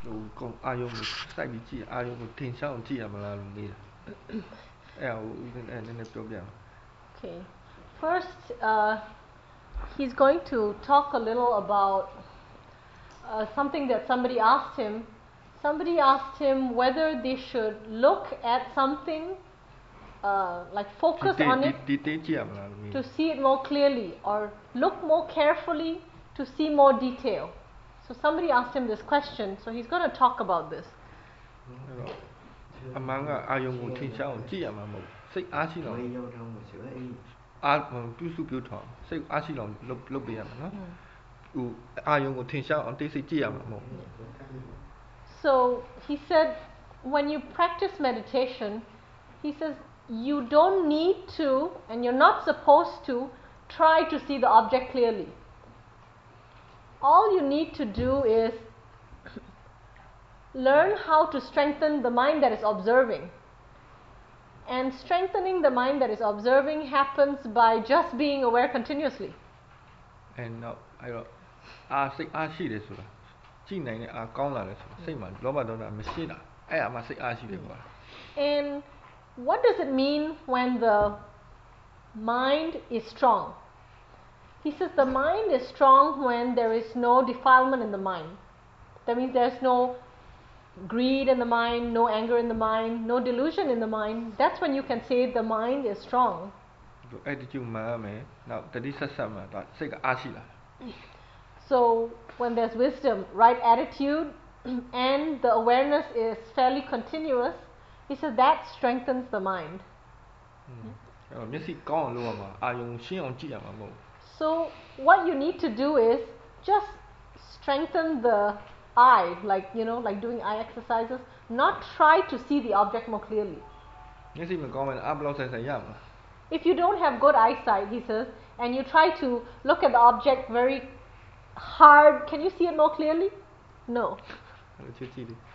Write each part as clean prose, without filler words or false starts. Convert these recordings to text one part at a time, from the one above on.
ဟိုကောင်အာယုံကိုစိုက်ပြီးကြည့်အာယုံကိုထင်ရှားအောင်ကြည့်ရမလားလို့မေးတာအဲ့ဟိုဦးသိန်းနည်းနည်းပြောပြအောင် Okay. First, he's going to talk a little about something that somebody asked him. Somebody asked him whether they should look at something, like focus on it to see it more clearly, or look more carefully to see more detail. So somebody asked him this question, so he's going to talk about this. အမှန်ကအာယုံကိုထင်ရှားအောင်ကြည့်ရမှာမဟုတ်စိတ်အားရှိတော့အာပြုစုပြောထောင်စိတ်အားရှိတော့လုပ်ပေးရမှာနော်ဟိုအာယုံကိုထင်ရှားအောင်တိတ်စိတ်ကြည့်ရမှာမဟုတ် So he said when you practice meditation, he says you don't need to and you're not supposed to try to see the object clearly. All you need to do is learn how to strengthen the mind that is observing. And strengthening the mind that is observing happens by just being aware continuously. And now အဲ့တော့စိတ်အားရှိတယ်ဆိုတာကြည့်နိုင်တဲ့အားကောင်းလာတယ်ဆိုတာစိတ်မှာလောဘဒေါသမရှိတာအဲ့အမှစိတ်အားရှိတယ်ကွာ And what does it mean when the mind is strong? He says the mind is strong when there is no defilement in the mind. That means there's no greed in the mind, no anger in the mind, no delusion in the mind. That's when you can say the mind is strong. Attitude မှန်မယ်နောက်တတိဆက်ဆက်မှဒါစိတ်ကအားရှိလာ So when there's wisdom, right attitude, and the awareness is fairly continuous, he says that strengthens the mind. အဲ့တော့မျက်စိကောင်းအောင်လုပ်ရမှာအာယုံရှင်းအောင်ကြည့်ရမှာမဟုတ် So what you need to do is just strengthen the eye, like like doing eye exercises, not try to see the object more clearly. မျက်စိမကောင်းရင်အဘလောက်ဆိုင်ဆိုင်ရမှာ If you don't have good eyesight, he says, and you try to look at the object very hard, can you see it more clearly? No. အဲ့လိုကြည့်တယ်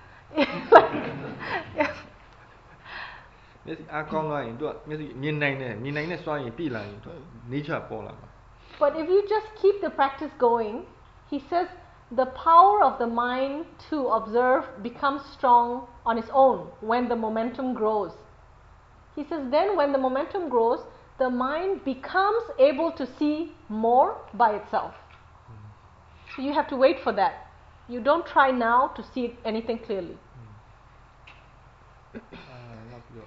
Yes. မျက်စိအားကောင်းသွားရင်သူကမျက်စိမြင်နိုင်တဲ့စွမ်းရည်ပြည့်လာရင်သူ nature ပေါ်လာမှာ But if you just keep the practice going, he says the power of the mind to observe becomes strong on its own when the momentum grows. He says then when the momentum grows, the mind becomes able to see more by itself. So you have to wait for that. You don't try now to see anything clearly. နောက်ပြီးတော့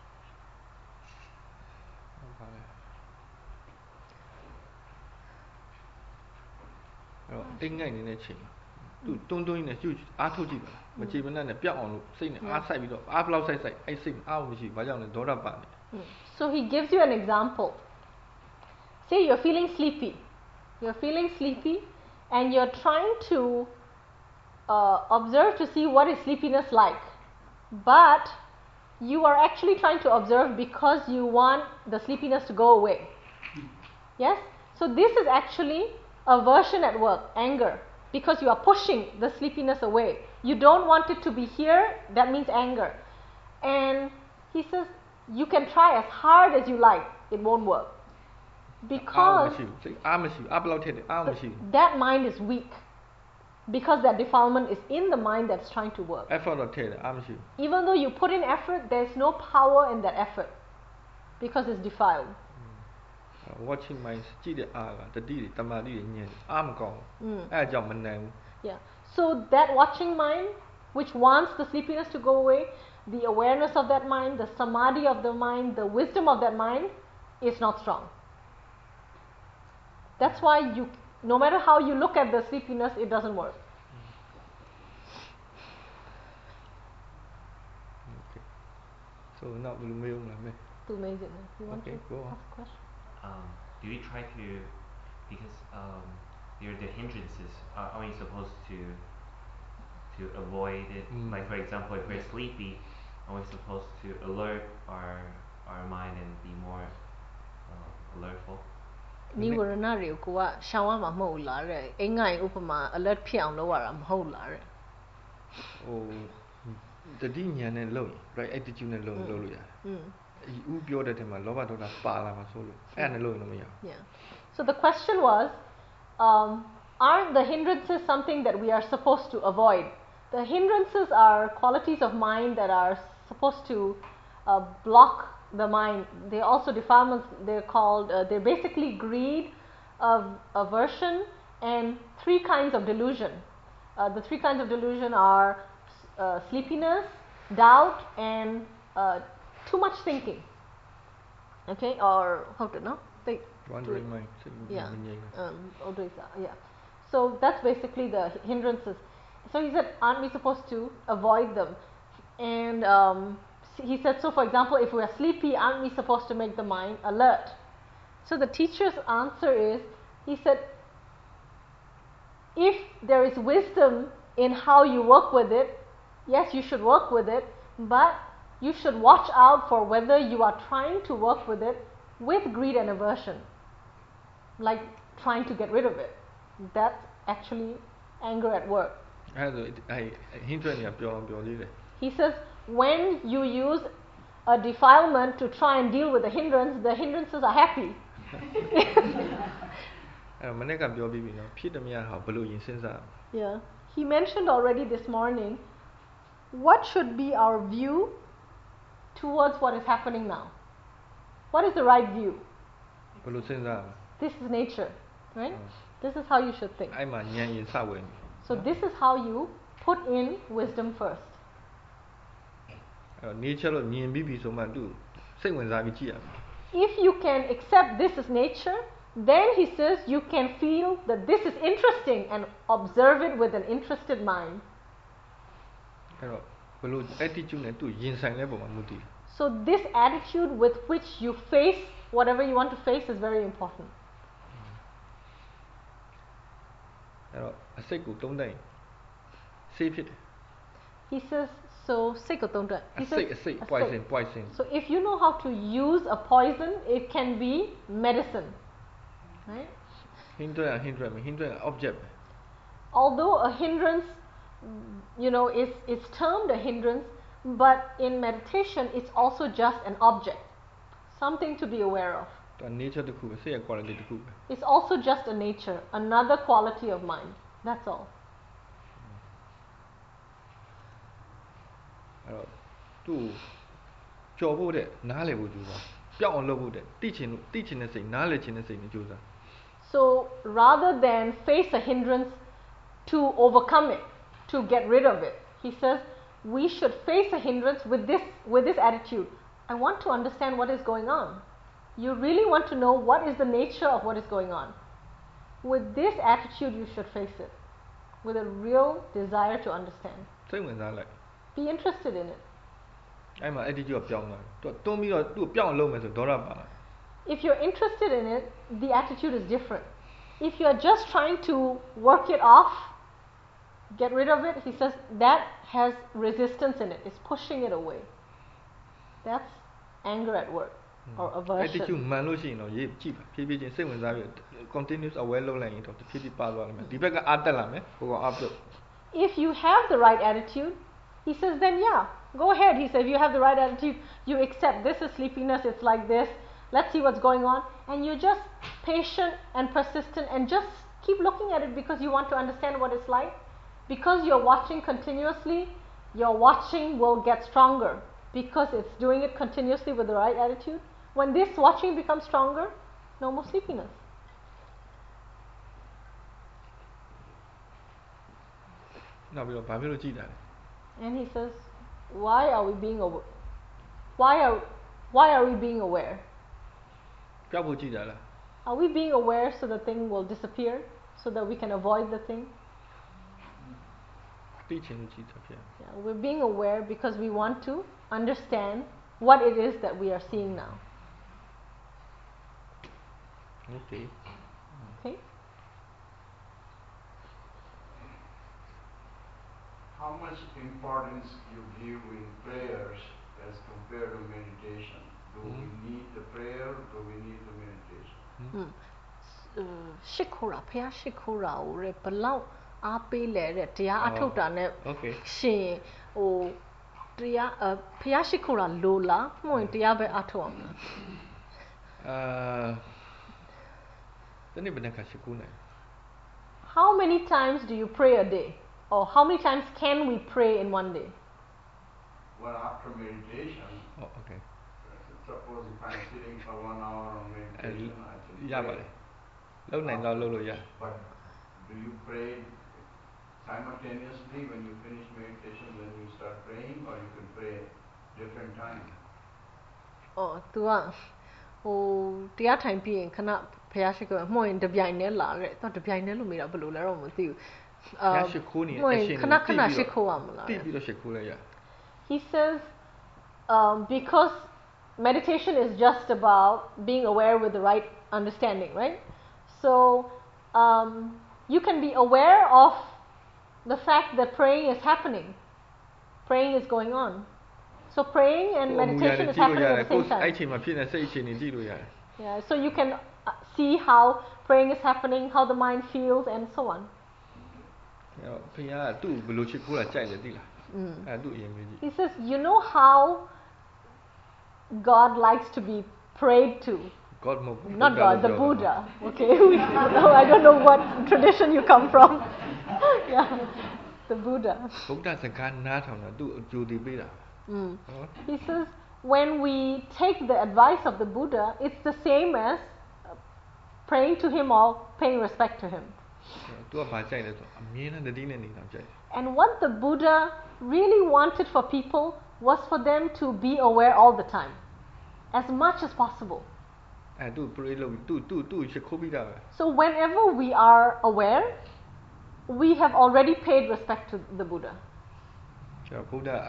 အဲ့တော့အိမ်ငိုက်နေတဲ့ချိန်သူတွန်းနဲ့ကျူအားထုတ်ကြည့်ပါလားမကြည်မနဲ့နဲ့ပြောက်အောင်လို့စိတ်နဲ့အားဆိုင်ပြီးတော့အားဘလောက်ဆိုင်အဲ့စိတ်အားမရှိဘာကြောင့်လဲဒေါသပါနေ So he gives you an example. Say you're feeling sleepy. You're feeling sleepy and you're trying to observe to see what is sleepiness like. But you are actually trying to observe because you want the sleepiness to go away. Yes? So this is actually aversion at work, anger, because you are pushing the sleepiness away. You don't want it to be here, that means anger. And he says you can try as hard as you like, it won't work. Because that mind is weak. Because that defilement is in the mind that's trying to work. Even though you put in effort, there's no power in that effort. Because it's defiled. Watching mind ကြည့်တဲ့အားကတတိတွေတမာတိတွေညံ့အားမကောင်းအဲ့ဒါကြောင့်မနိုင်ဘူး Yeah. So that watching mind which wants the sleepiness to go away, the awareness of that mind, the samadhi of the mind, the wisdom of that mind is not strong. That's why no matter how you look at the sleepiness, it doesn't work. Okay. So now we'll move on. Too amazing. You want to go on. ask a question? Do we try to, because the hindrances, are we supposed to avoid it? Like for example, if we're sleepy, are we supposed to alert our mind and be more alertful? နိဝရဏတွေကိုကရှောင်ရမှာမဟုတ်လားတဲ့အင်္ဂိုင်ဥပမာ alert ဖြစ်အောင်လုပ်ရတာမဟုတ်လားတဲ့ဟိုတတိညာနဲ့လုပ်ရင် right attitude နဲ့လုပ်လို့ရတယ်ဥပြောတဲ့ထဲမှာလောဘဒေါသပါလာမှာဆိုလို့အဲ့ဒါနဲ့လုပ်ရင်တော့မရဘူး Yeah. So the question was, aren't the hindrances something that we are supposed to avoid? The hindrances are qualities of mind that are supposed to block the mind. They also defilements. They're called. They're basically greed, aversion, and three kinds of delusion. The three kinds of delusion are sleepiness, doubt, and too much thinking. Okay, or how to know? Wandering mind. Yeah. Yeah. So that's basically the hindrances. So he said, aren't we supposed to avoid them? And he said, so for example, if we are sleepy, aren't we supposed to make the mind alert? So the teacher's answer is, he said, if there is wisdom in how you work with it, yes, you should work with it, but you should watch out for whether you are trying to work with it with greed and aversion, like trying to get rid of it. That's actually anger at work. He says, when you use a defilement to try and deal with the hindrances are happy. Yeah. He mentioned already this morning, what should be our view towards what is happening now? What is the right view? This is nature, right? This is how you should think. So this is how you put in wisdom first. If you can accept this as nature, then he says you can feel that this is interesting and observe it with an interested mind. So this attitude with which you face whatever you want to face is very important. He says, so poison. So if you know how to use a poison, it can be medicine, right? Although a hindrance, it's termed a hindrance, but in meditation it's also just an object, something to be aware of. It's also just a nature, another quality of mind. That's all. So rather than face a hindrance to overcome it, to get rid of it, he says we should face a hindrance with this attitude. I want to understand what is going on. You really want to know what is the nature of what is going on. With this attitude you should face it, with a real desire to understand. Be interested in it. If you're interested in it, the attitude is different. If you're just trying to work it off, get rid of it, he says that has resistance in it. It's pushing it away. That's anger at work or aversion. If you have the right attitude, he says, then yeah, go ahead. He says, if you have the right attitude, you accept this is sleepiness, it's like this, let's see what's going on, and you're just patient and persistent and just keep looking at it because you want to understand what it's like. Because you're watching continuously, your watching will get stronger because it's doing it continuously with the right attitude. When this watching becomes stronger, no more sleepiness. And he says, why are we being aware? Why are we being aware? Are we being aware so the thing will disappear, so that we can avoid the thing? Yeah, we're being aware because we want to understand what it is that we are seeing now. Okay. How much importance you give in prayers as compared to meditation? Do we need the prayer? Do we need the meditation? ရှစ်ခိုးတာဖះရှစ်ခိုးတာကိုဘလောက်အားပေးလဲတဲ့တရားအထုတ်တာနဲ့ရှင်ဟိုတရားဖះရှစ်ခိုးတာလိုလားမှုရင်တရားပဲအထုတ်အောင်လားတနေ့ဘယ်နှခါရှစ်ခိုးနိုင် How many times do you pray a day? or how many times can we pray in one day? Well, after meditation, okay. Suppose if I'm sitting for 1 hour on meditation, I can Yeah, pray. But do you pray simultaneously when you finish meditation, then you start praying, or you can pray different times? Oh, သူကဟိုတရားထိုင်ပြီးရင်ခဏဘုရားရှိခိုးမှို့ရင်တပြိုင်တည်းလာတဲ့သူတပြိုင်တည်းလို့မေးတာဘယ်လိုလဲတော့မသိဘူး He says because meditation is just about being aware with the right understanding, right? So you can be aware of the fact that praying is happening, praying is going on. So praying and meditation is happening at the same time. Yeah, so you can see how praying is happening, how the mind feels, and so on. He says, you know how God likes to be prayed to. Not God, the Buddha. Okay, I don't know what tradition you come from. Yeah, the Buddha. He says, when we take the advice of the Buddha, it's the same as praying to him or paying respect to him. And what the Buddha really wanted for people was for them to be aware all the time, as much as possible. So whenever we are aware, we have already paid respect to the Buddha. Yeah.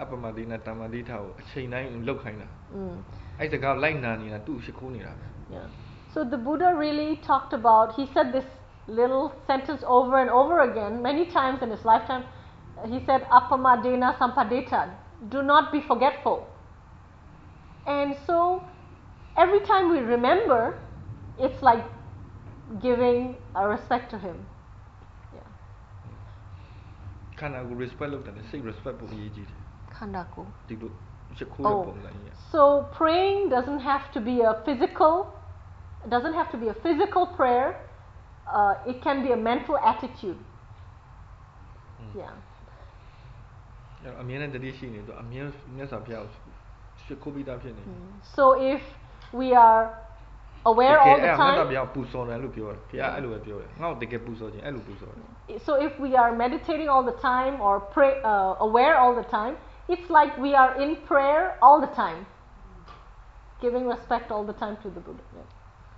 So the Buddha really talked about, he said this little sentence over and over again many times in his lifetime. He said, Appamadena sampadeta, do not be forgetful. And so every time we remember, it's like giving a respect to him. Yeah. So praying doesn't have to be a physical prayer. It can be a mental attitude. Yeah. So if we are aware all the time, so if we are meditating all the time or aware all the time, it's like we are in prayer all the time, giving respect all the time to the Buddha. Yeah.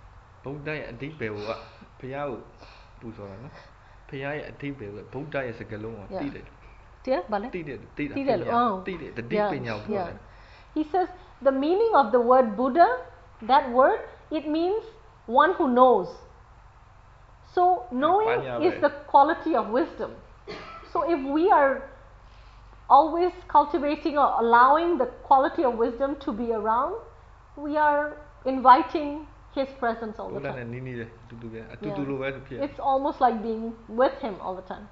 He says the meaning of the word Buddha, that word, it means one who knows. So knowing is the quality of wisdom. So if we are always cultivating or allowing the quality of wisdom to be around, we are inviting his presence all the time. Yeah. It's almost like being with him all the time.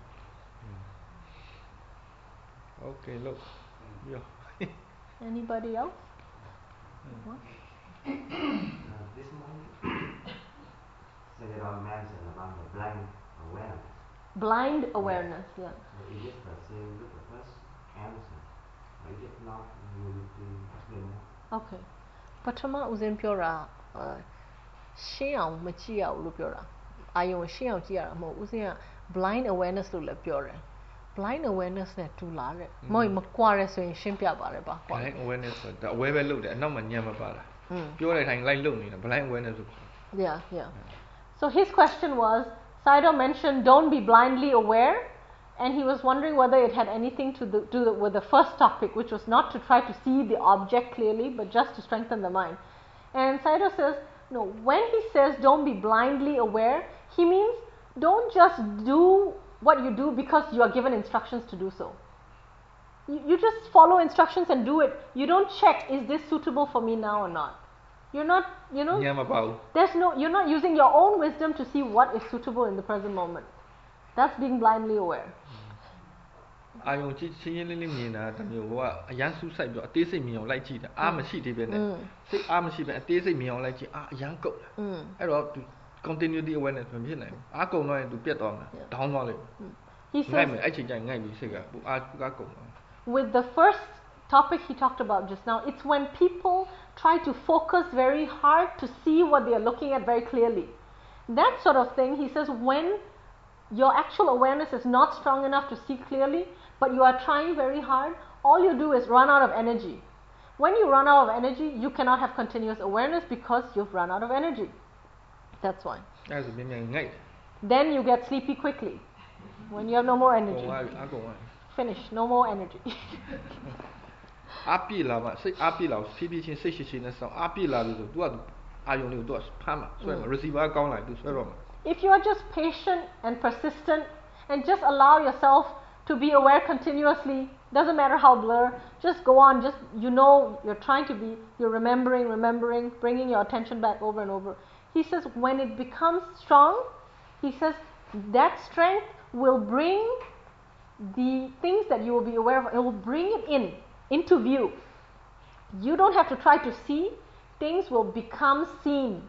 Okay, look. Anybody else? This morning, Sayadaw mentioned about the blind awareness. Blind awareness, yeah. So is it the same with the first answer? Or is it not? You need to explain more. Okay. ပထမဦးစဉ်ပြောတာရှင်းအောင်မကြည့်ရဘူးလို့ပြောတာအာယုံရှင်းအောင်ကြည့်ရတာမဟုတ်ဦးစဉ်က blind awareness လို့လည်းပြောတယ် blind awareness နဲ့တူလားတဲ့မဟုတ်မကွာရဲဆိုရင်ရှင်းပြပါတယ်ပါ blind awareness ဆိုတာ aware ပဲလုပ်တယ်အနောက်မှာဉာဏ်မပါတာပြောတဲ့အတိုင်းလိုက်လုပ်နေတာ blind awareness ဆို yeah so his question was Sayadaw mentioned don't be blindly aware and he was wondering whether it had anything to do with the first topic, which was not to try to see the object clearly, but just to strengthen the mind. And Sayadaw says, no, when he says don't be blindly aware, he means don't just do what you do because you are given instructions to do so. You just follow instructions and do it. You don't check, is this suitable for me now or not? You're not, you're not using your own wisdom to see what is suitable in the present moment. That's being blindly aware. အာယုံကြည့်ချင်းချင်းလေးမြင်တာတမျိုးကအရန်ဆူဆိုင်ပြီးတော့အသေးစိတ်မြင်အောင်လိုက်ကြည့်တာအားမရှိသေးပဲနဲ့စိတ်အားမရှိပဲအသေးစိတ်မြင်အောင်လိုက်ကြည့်အရန်ကုန်တယ်အဲ့တော့ continuity awareness မဖြစ်နိုင်ဘူးအားကုန်တော့ရင်သူပြတ်သွားမှာ down သွားလိမ့်မယ် He says, with the first topic he talked about just now, it's when people try to focus very hard to see what they are looking at very clearly. That sort of thing, he says, when your actual awareness is not strong enough to see clearly, but you are trying very hard, all you do is run out of energy. When you run out of energy, you cannot have continuous awareness because you've run out of energy. That's why. Then you get sleepy quickly when you have no more energy. Finish, no more energy. If you are just patient and persistent and just allow yourself to be aware continuously, doesn't matter how blur, just go on, just you're trying to be, you're remembering, bringing your attention back over and over. He says when it becomes strong, he says that strength will bring the things that you will be aware of, it will bring it into view. You don't have to try to see, things will become seen.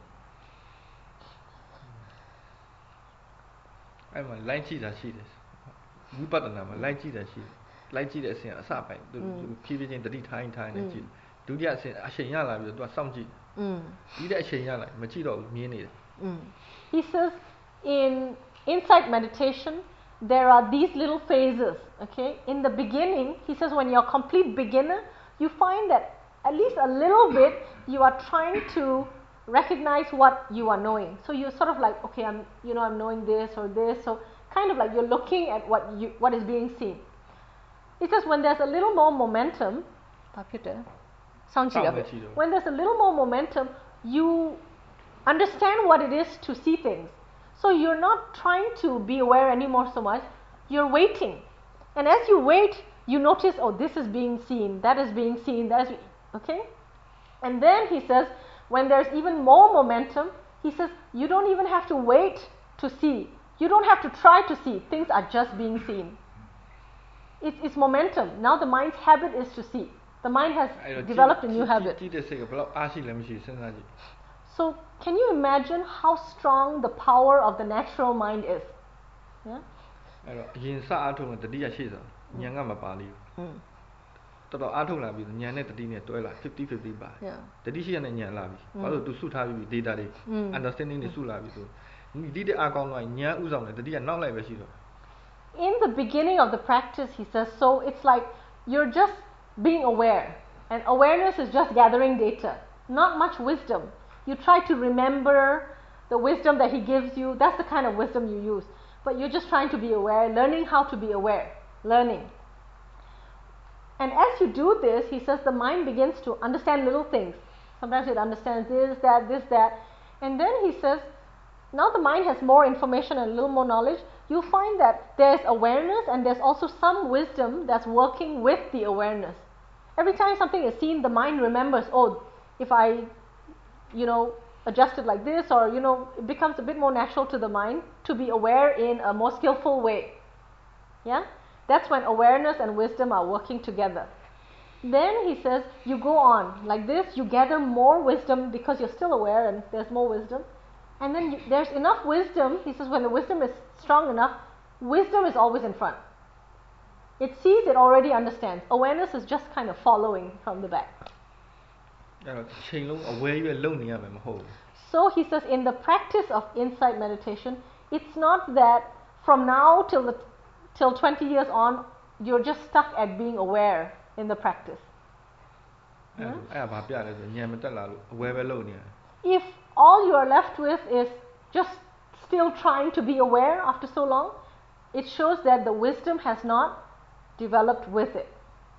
He says in insight meditation there are these little phases, okay? In the beginning, he says when you're a complete beginner, you find that at least a little bit you are trying to recognize what you are knowing. So you're sort of like, okay, I'm knowing this or this, so kind of like you're looking at what is being seen. He says when there's a little more momentum, when there's a little more momentum, you understand what it is to see things. So you're not trying to be aware anymore so much, you're waiting. And as you wait, you notice, oh, this is being seen, that is being seen, okay? And then he says, when there's even more momentum, he says, you don't even have to wait to see. You don't have to try to see. Things are just being seen. It's momentum. Now the mind's habit is to see. The mind has developed a new habit. So can you imagine how strong the power of the natural mind is? Yeah? In the beginning of the practice, he says, so it's like you're just being aware, and awareness is just gathering data, not much wisdom. You try to remember the wisdom that he gives you, that's the kind of wisdom you use, but you're just trying to be aware, learning how to be aware, learning. And as you do this, he says the mind begins to understand little things. Sometimes it understands this, that, and then he says, now the mind has more information and a little more knowledge, you find that there's awareness and there's also some wisdom that's working with the awareness. Every time something is seen, the mind remembers, oh, if I, adjust it like this, or, it becomes a bit more natural to the mind to be aware in a more skillful way. Yeah? That's when awareness and wisdom are working together. Then he says, you go on like this, you gather more wisdom because you're still aware and there's more wisdom. And then there's enough wisdom, he says, when the wisdom is strong enough, wisdom is always in front. It sees, it already understands. Awareness is just kind of following from the back. So he says, in the practice of insight meditation, it's not that from now till 20 years on, you're just stuck at being aware in the practice. Yeah? If all you are left with is just still trying to be aware after so long, it shows that the wisdom has not developed with it.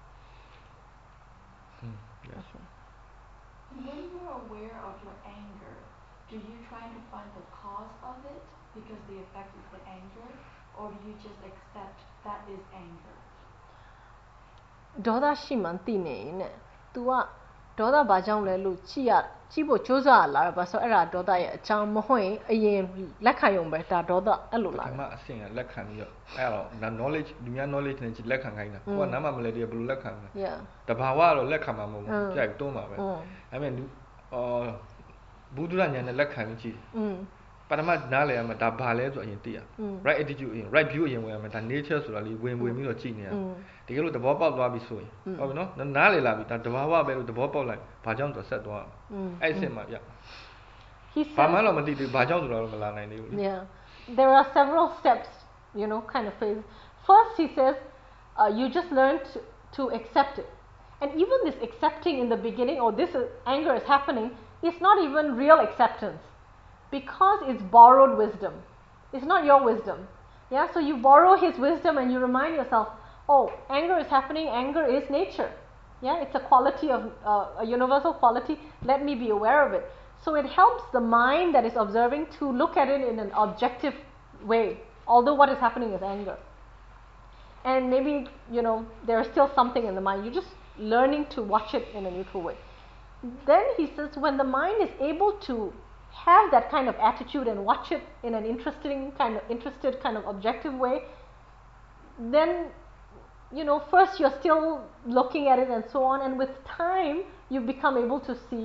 Yes. Okay. When you are aware of your anger, do you try to find the cause of it because the effect is the anger, or do you just accept that is anger? ဒေါသရှိမှသိနေရင် तू ကဒေါသဘာကြောင့်လဲလို့ကြည့်ဖို့ကြိုးစားလာတာပါဆိုအဲ့ဒါဒေါသရဲ့အကြောင်းမဟုတ်ရင်အရင်လက်ခံရုံပဲဒါဒေါသအဲ့လိုလာတယ်ပထမအဆင့်ကလက်ခံပြီးတော့အဲ့တော့ knowledge လူများ knowledge နဲ့လက်ခံခိုင်းတာကိုကနားမမလဲတည်းဘယ်လိုလက်ခံမလဲတဘာဝကတော့လက်ခံမှာမဟုတ်ဘူးကြိုက်တွန်းမှာပဲအဲ့မဲ့ဘုဒ္ဓဉာဏ်နဲ့လက်ခံပြီးကြည့်ပထမနားလည်ရမှာဒါဘာလဲဆိုအရင်သိရ right attitude အရင် right view အရင်ဝင်ရမှာဒါ nature ဆိုတာလေးဝင်ပြီးတော့ကြည့်နေရတကယ်လို့သဘောပေါက်သွားပြီဆိုရင်ဟုတ်ပြီနော်နားလည်လာပြီဒါတဘာဝပဲလို့သဘောပေါက်လိုက်ဘာကြောင့်ဆိုဆက်သွားအဲ့အဆင့်မှာပြဘာမှတော့မသိသေးဘာကြောင့်ဆိုတော့မလာနိုင်သေးဘူး Yeah, there are several steps, kind of phase. First, he says, you just learn to accept it. And even this accepting in the beginning, this anger is happening, it's not even real acceptance. Because it's borrowed wisdom. It's not your wisdom. Yeah, so you borrow his wisdom and you remind yourself, anger is happening, anger is nature. Yeah, it's a quality of, a universal quality, let me be aware of it. So it helps the mind that is observing to look at it in an objective way, although what is happening is anger. And maybe, there is still something in the mind, you're just learning to watch it in a neutral way. Then he says, when the mind is able to have that kind of attitude and watch it in an interested kind of objective way, then first you're still looking at it and so on, and with time you become able to see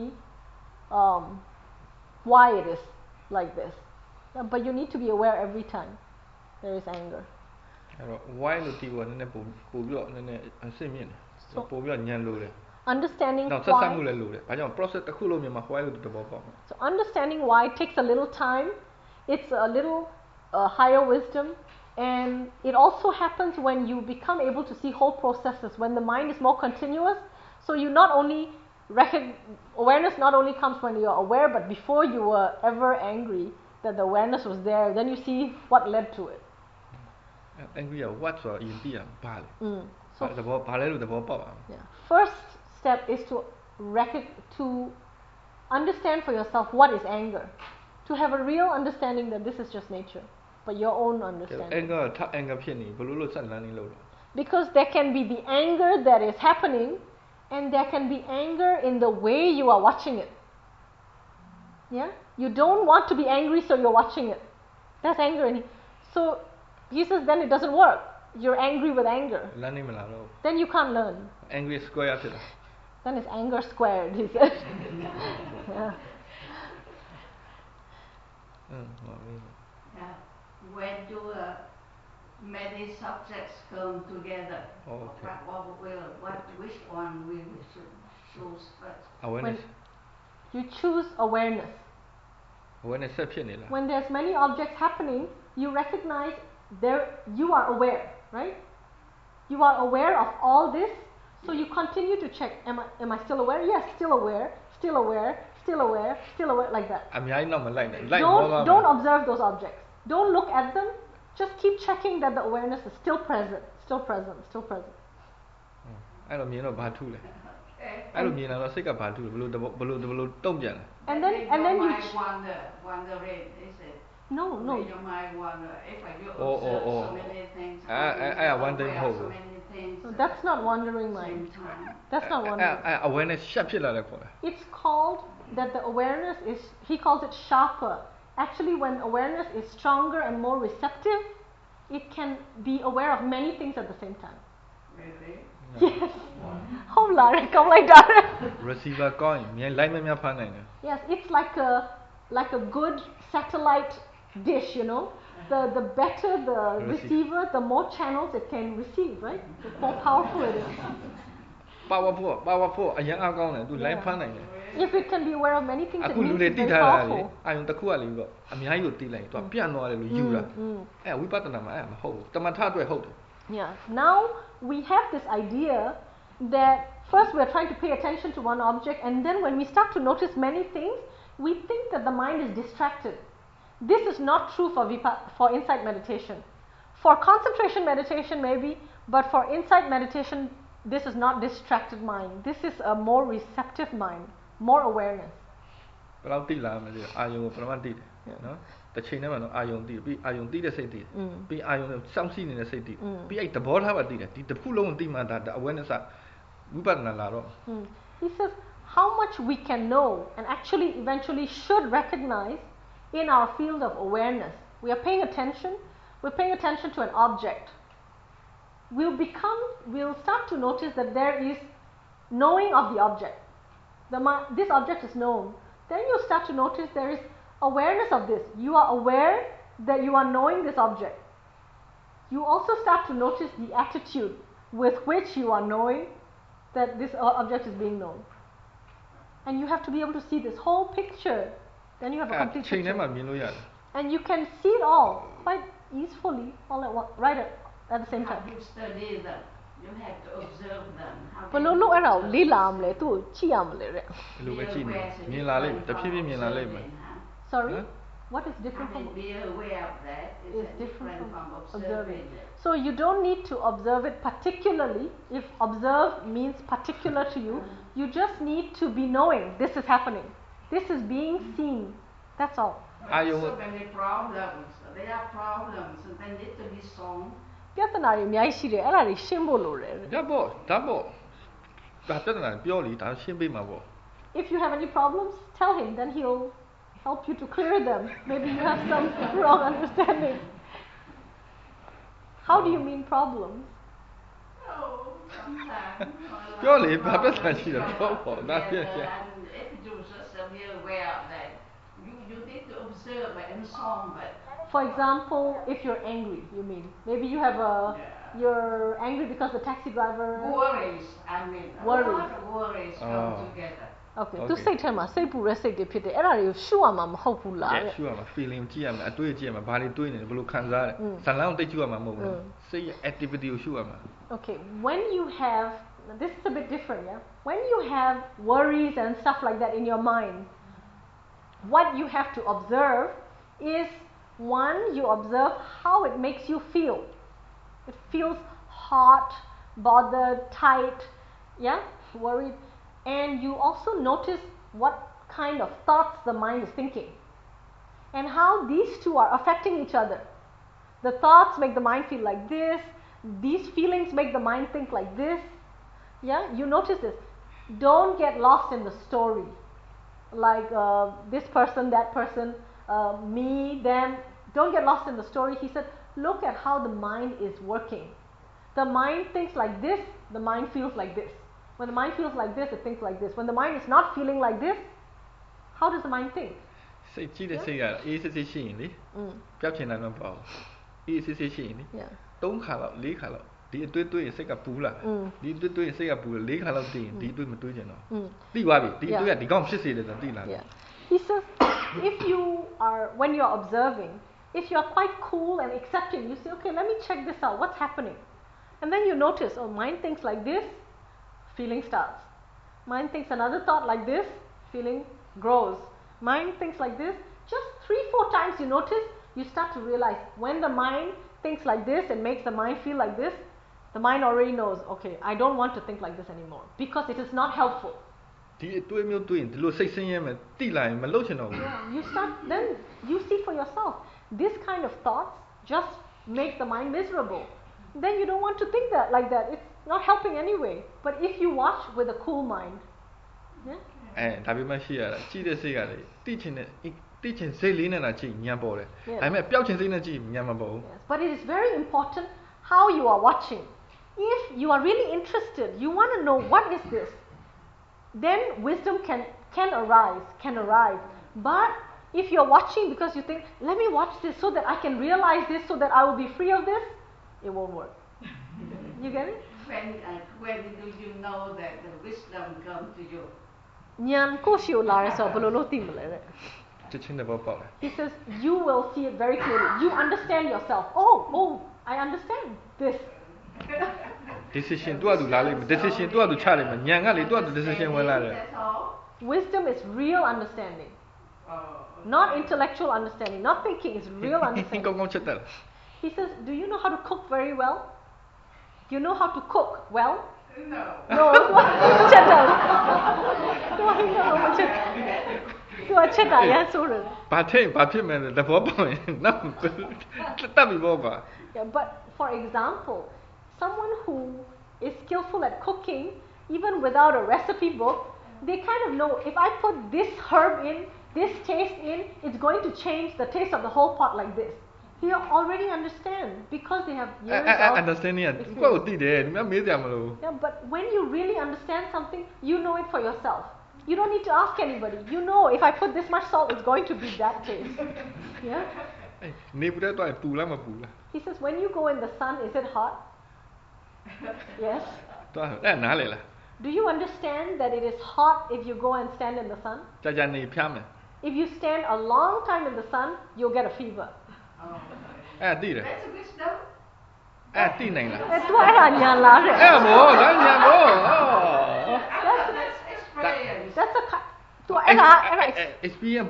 why it is like this. But you need to be aware every time there is anger. Why လို့တီးဖို့နည်းနည်းပို့ပြီးတော့နည်းနည်းအဆင့်မြင့်တယ်ပို့ပြီးတော့ညံလို့တယ် Understanding why. ဆက်ဆက်မှုလည်းလို့တယ်ဘာကြောင့် process တစ်ခုလုံးမြန်မာ why လို့သဘောပေါက် So understanding why takes a little time. It's a little higher wisdom, and it also happens when you become able to see whole processes, when the mind is more continuous. So you not only awareness not only comes when you are aware, but before you were ever angry that the awareness was there, then you see what led to it. Angry က what ဆိုတော့အရင်သိရဘာလဲ So သဘောဘာလဲလို့သဘောပေါက်အောင် Yeah. First step is to understand for yourself what is anger, to have a real understanding that this is just nature, but your own understanding. anger ထ anger ဖြစ်နေဘယ်လိုလုပ်ဆက်လန်းနေလို့ Because there can be the anger that is happening, and there can be anger in the way you are watching it. Yeah, you don't want to be angry, so you're watching it. That's anger, so he says then it doesn't work. You're angry with anger. Then you can't learn. Angry square ဖြစ်တာ Then it's anger squared, he said. Yeah. When do many subjects come together? Which one we should choose first? Awareness. When you choose awareness. Awareness ဆက်ဖြစ်နေလား When there's many objects happening, you recognize you are aware, right? You are aware of all this, so you continue to check. Am I still aware? Yes, still aware, still aware, still aware, still aware, like that. အများကြီးတော့မလိုက်နဲ့ Don't observe those objects. Don't look at them. Just keep checking that the awareness is still present, still present, still present. အဲ့လိုမြင်တော့ဘာထူးလဲအဲ့လိုမြင်လာတော့စိတ်ကဘာထူးလဲဘယ်လိုတုံ့ပြန်လဲ And then you wondering, is it? No. Your mind wonder if you observe so many things. So many things. No, that's not wandering mind. That's not wandering. Awareness ရှက်ဖြစ်လာတယ်ခေါ်တယ် It's called that the awareness is, he calls it sharper. Actually, when awareness is stronger and more receptive, it can be aware of many things at the same time. Really? Yes. Không là không like that. receiver ကောင်းရင်မြင်လိုက်မများဖမ်းနိုင်တယ် Yes, it's like a good satellite dish, The better the receiver, the more channels it can receive, right? The more powerful it is. powerful အရင်အားကောင်းတယ်သူ line ဖမ်းနိုင်တယ် If it can be aware of many things, အခု it လူ means တွေ it's သိ very ထားတာလေ powerful. အာယုံတစ်ခုကလေပြီးတော့အများကြီးကိုသိလိုက်ရင်သူကပြန့်သွားတယ်လို့ယူတာအဲ့ဝိပဿနာမှာအဲ့မဟုတ်ဘူးတမထအတွက်ဟုတ်တယ် Yeah. Now we have this idea that first we are trying to pay attention to one object, and then when we start to notice many things, we think that the mind is distracted. This is not true for insight meditation. For concentration meditation maybe, but for insight meditation, this is not distracted mind. This is a more receptive mind, more awareness. ဘယ်လောက်သိလာမလဲအာယုံကိုပထမသိတယ်နော်တစ်ချိန်တည်းမှာတော့အာယုံသိပြီးအာယုံသိတဲ့စိတ်သိပြီးအာယုံစောင့်ရှိနေတဲ့စိတ်သိပြီးအဲ့သဘောထားပါသိတယ်ဒီတစ်ခုလုံးသိမှဒါ awareness ဝိပဿနာလာတော့ He says how much we can know and actually eventually should recognize in our field of awareness. We are paying attention, we're paying attention to an object. We'll start to notice that there is knowing of the object. This object is known. Then you start to notice there is awareness of this. You are aware that you are knowing this object. You also start to notice the attitude with which you are knowing that this object is being known. And you have to be able to see this whole picture. Then you have a complete picture. And you can see it all quite easily, all at once, right at the same time. How to study them. You have to observe them. How ဘယ်လိုလုပ်အဲ့ဒါကိုလေ့လာမလဲသူ့ကိုကြည့်ရမလဲတဲ့ဒီလိုပဲကြည့်နေမြင်လာလိမ့်မယ်တဖြည်းဖြည်းမြင်လာလိမ့်မယ် Sorry what is different from be aware of that is different from observing it. So you don't need to observe it particularly. If observe means particular to you, you just need to be knowing this is happening. This is being seen. That's all. So many problems. There are problems and they need to be solved. ပြဿနာတွေအများကြီးရှိတယ်အဲ့ဒါတွေရှင်းဖို့လိုတယ်ဒါပေါ့ဒါပြဿနာပြောလीဒါရှင်းပေးမှာပေါ့ If you have any problems tell him then he'll help you to clear them. Maybe you have some wrong understanding. How do you mean problems? Sometimes. ပြောလေဘာပြဿနာရှိတယ်ပြောပေါ့ဒါပြည့်ပြည့် If you just be aware of that, you need to observe it and solve it. For example, if you're angry, you mean maybe you have you're angry because the taxi driver worries. I mean, worries. A lot of worries come together. Okay. သူစိတ်ထဲမှာစိတ်ပူတဲ့စိတ်တွေဖြစ်တယ်အဲ့ဒါတွေကိုရှုရမှာမဟုတ်ဘူးလားတဲ့ရှုရမှာ feeling ကြည့်ရမှာအတွေ့အကြည့်ရမှာဘာတွေတွေးနေလဲဘယ်လိုခံစားရလဲဇာတ်လမ်းကိုတိတ်ကြည့်ရမှာမဟုတ်ဘူးစိတ်ရဲ့ activity ကိုရှုရမှာ Okay, when you have this is a bit different, yeah. When you have worries and stuff like that in your mind, what you have to observe is one, you observe how it makes you feel. It feels hot, bothered, tight, yeah, worried. And you also notice what kind of thoughts the mind is thinking and how these two are affecting each other. The thoughts make the mind feel like this, these feelings make the mind think like this. Yeah, you notice this. Don't get lost in the story. Like this person, that person, me, them. Don't get lost in the story. He said, look at how the mind is working. The mind thinks like this, the mind feels like this. When the mind feels like this, it thinks like this. When the mind is not feeling like this, how does the mind think? စိတ်ကြည့်တဲ့စိတ်ကအေးစစ်စစ်ရှိရင်လေပျောက်ချင်တယ်မပေါ့အေးစစ်စစ်ရှိရင်လေ3ခါလောက်4ခါလောက်ဒီအတွေ့ရင်စိတ်ကပူလာဒီအတွေ့ရင်စိတ်ကပူလာ4ခါလောက်တည်ရင်ဒီအတွေ့မတွေးချင်တော့သိသွားပြီဒီအတွေ့ကဒီကောင်ဖြစ်စေတယ်ဆိုသိလာပြီ He says if you are when you are observing if you are quite cool and accepting you say okay let me check this out what's happening and then you notice oh mind thinks like this feeling starts mind thinks another thought like this feeling grows mind thinks like this just 3-4 times you notice you start to realize when the mind thinks like this and makes the mind feel like this the mind already knows okay I don't want to think like this anymore because it is not helpful ဒီအတွေ့မျိုးတွေ့ရင်ဒီလိုစိတ်ဆင်းရဲမယ်တိလာရင်မလုပ်ချင်တော့ဘူး you start then you see for yourself this kind of thoughts just make the mind miserable then you don't want to think that like that it's not helping anyway but if you watch with a cool mind yeah ဒါပေမဲ့ရှိရတာကြည့်တဲ့စိတ်ကလေတိချင်စိတ်လေးနဲ့လာကြည့်ညံပေါ်တယ်ဒါပေမဲ့ပျောက်ချင်စိတ်နဲ့ကြည့်ညံမပေါ်ဘူး but it is very important how you are watching if you are really interested you want to know what is this then wisdom can arise but if you're watching because you think let me watch this so that I can realize this so that I will be free of this it won't work you get it when do you know that the wisdom come to you ဉာဏ်ကိုရှိလာရဲဆိုဘယ်လိုလုပ်သိမလဲတဲ့ချက်ချင်းတော့ပေါ့ He says you will see it very clearly you understand yourself oh I understand this decision သူ့အတူလာလိမ့်မယ် decision သူ့အတူချလိမ့်မယ်ဉာဏ်ကလေသူ့အတူ decision ဝင်လာတယ် Wisdom is real understanding not intellectual understanding not thinking is real understanding ကောင်းကောင်းချက်တယ် He says do you know how to cook very well do you know how to cook well no ချက်တယ်သူကဟင်းတော့မချက်သူကချက်တာရဆိုတယ်ဘာဖြစ်မယ်လဲသဘောပေါက်ရင်နောက်တက်ပြီပေါ့ကွာ Yeah, but for example, someone who is skillful at cooking, even without a recipe book, they kind of know if I put this herb in, this taste in, it's going to change the taste of the whole pot like this. They already understand because they have years of understanding. Yeah, but when you really understand something, you know it for yourself. You don't need to ask anybody. You know, if I put this much salt, it's going to be that taste. Yeah? He says, when you go in the sun, is it hot? Yes. Do you understand that it is hot if you go and stand in the sun? If you stand a long time in the sun, you'll get a fever. That's a wisdom. That's experience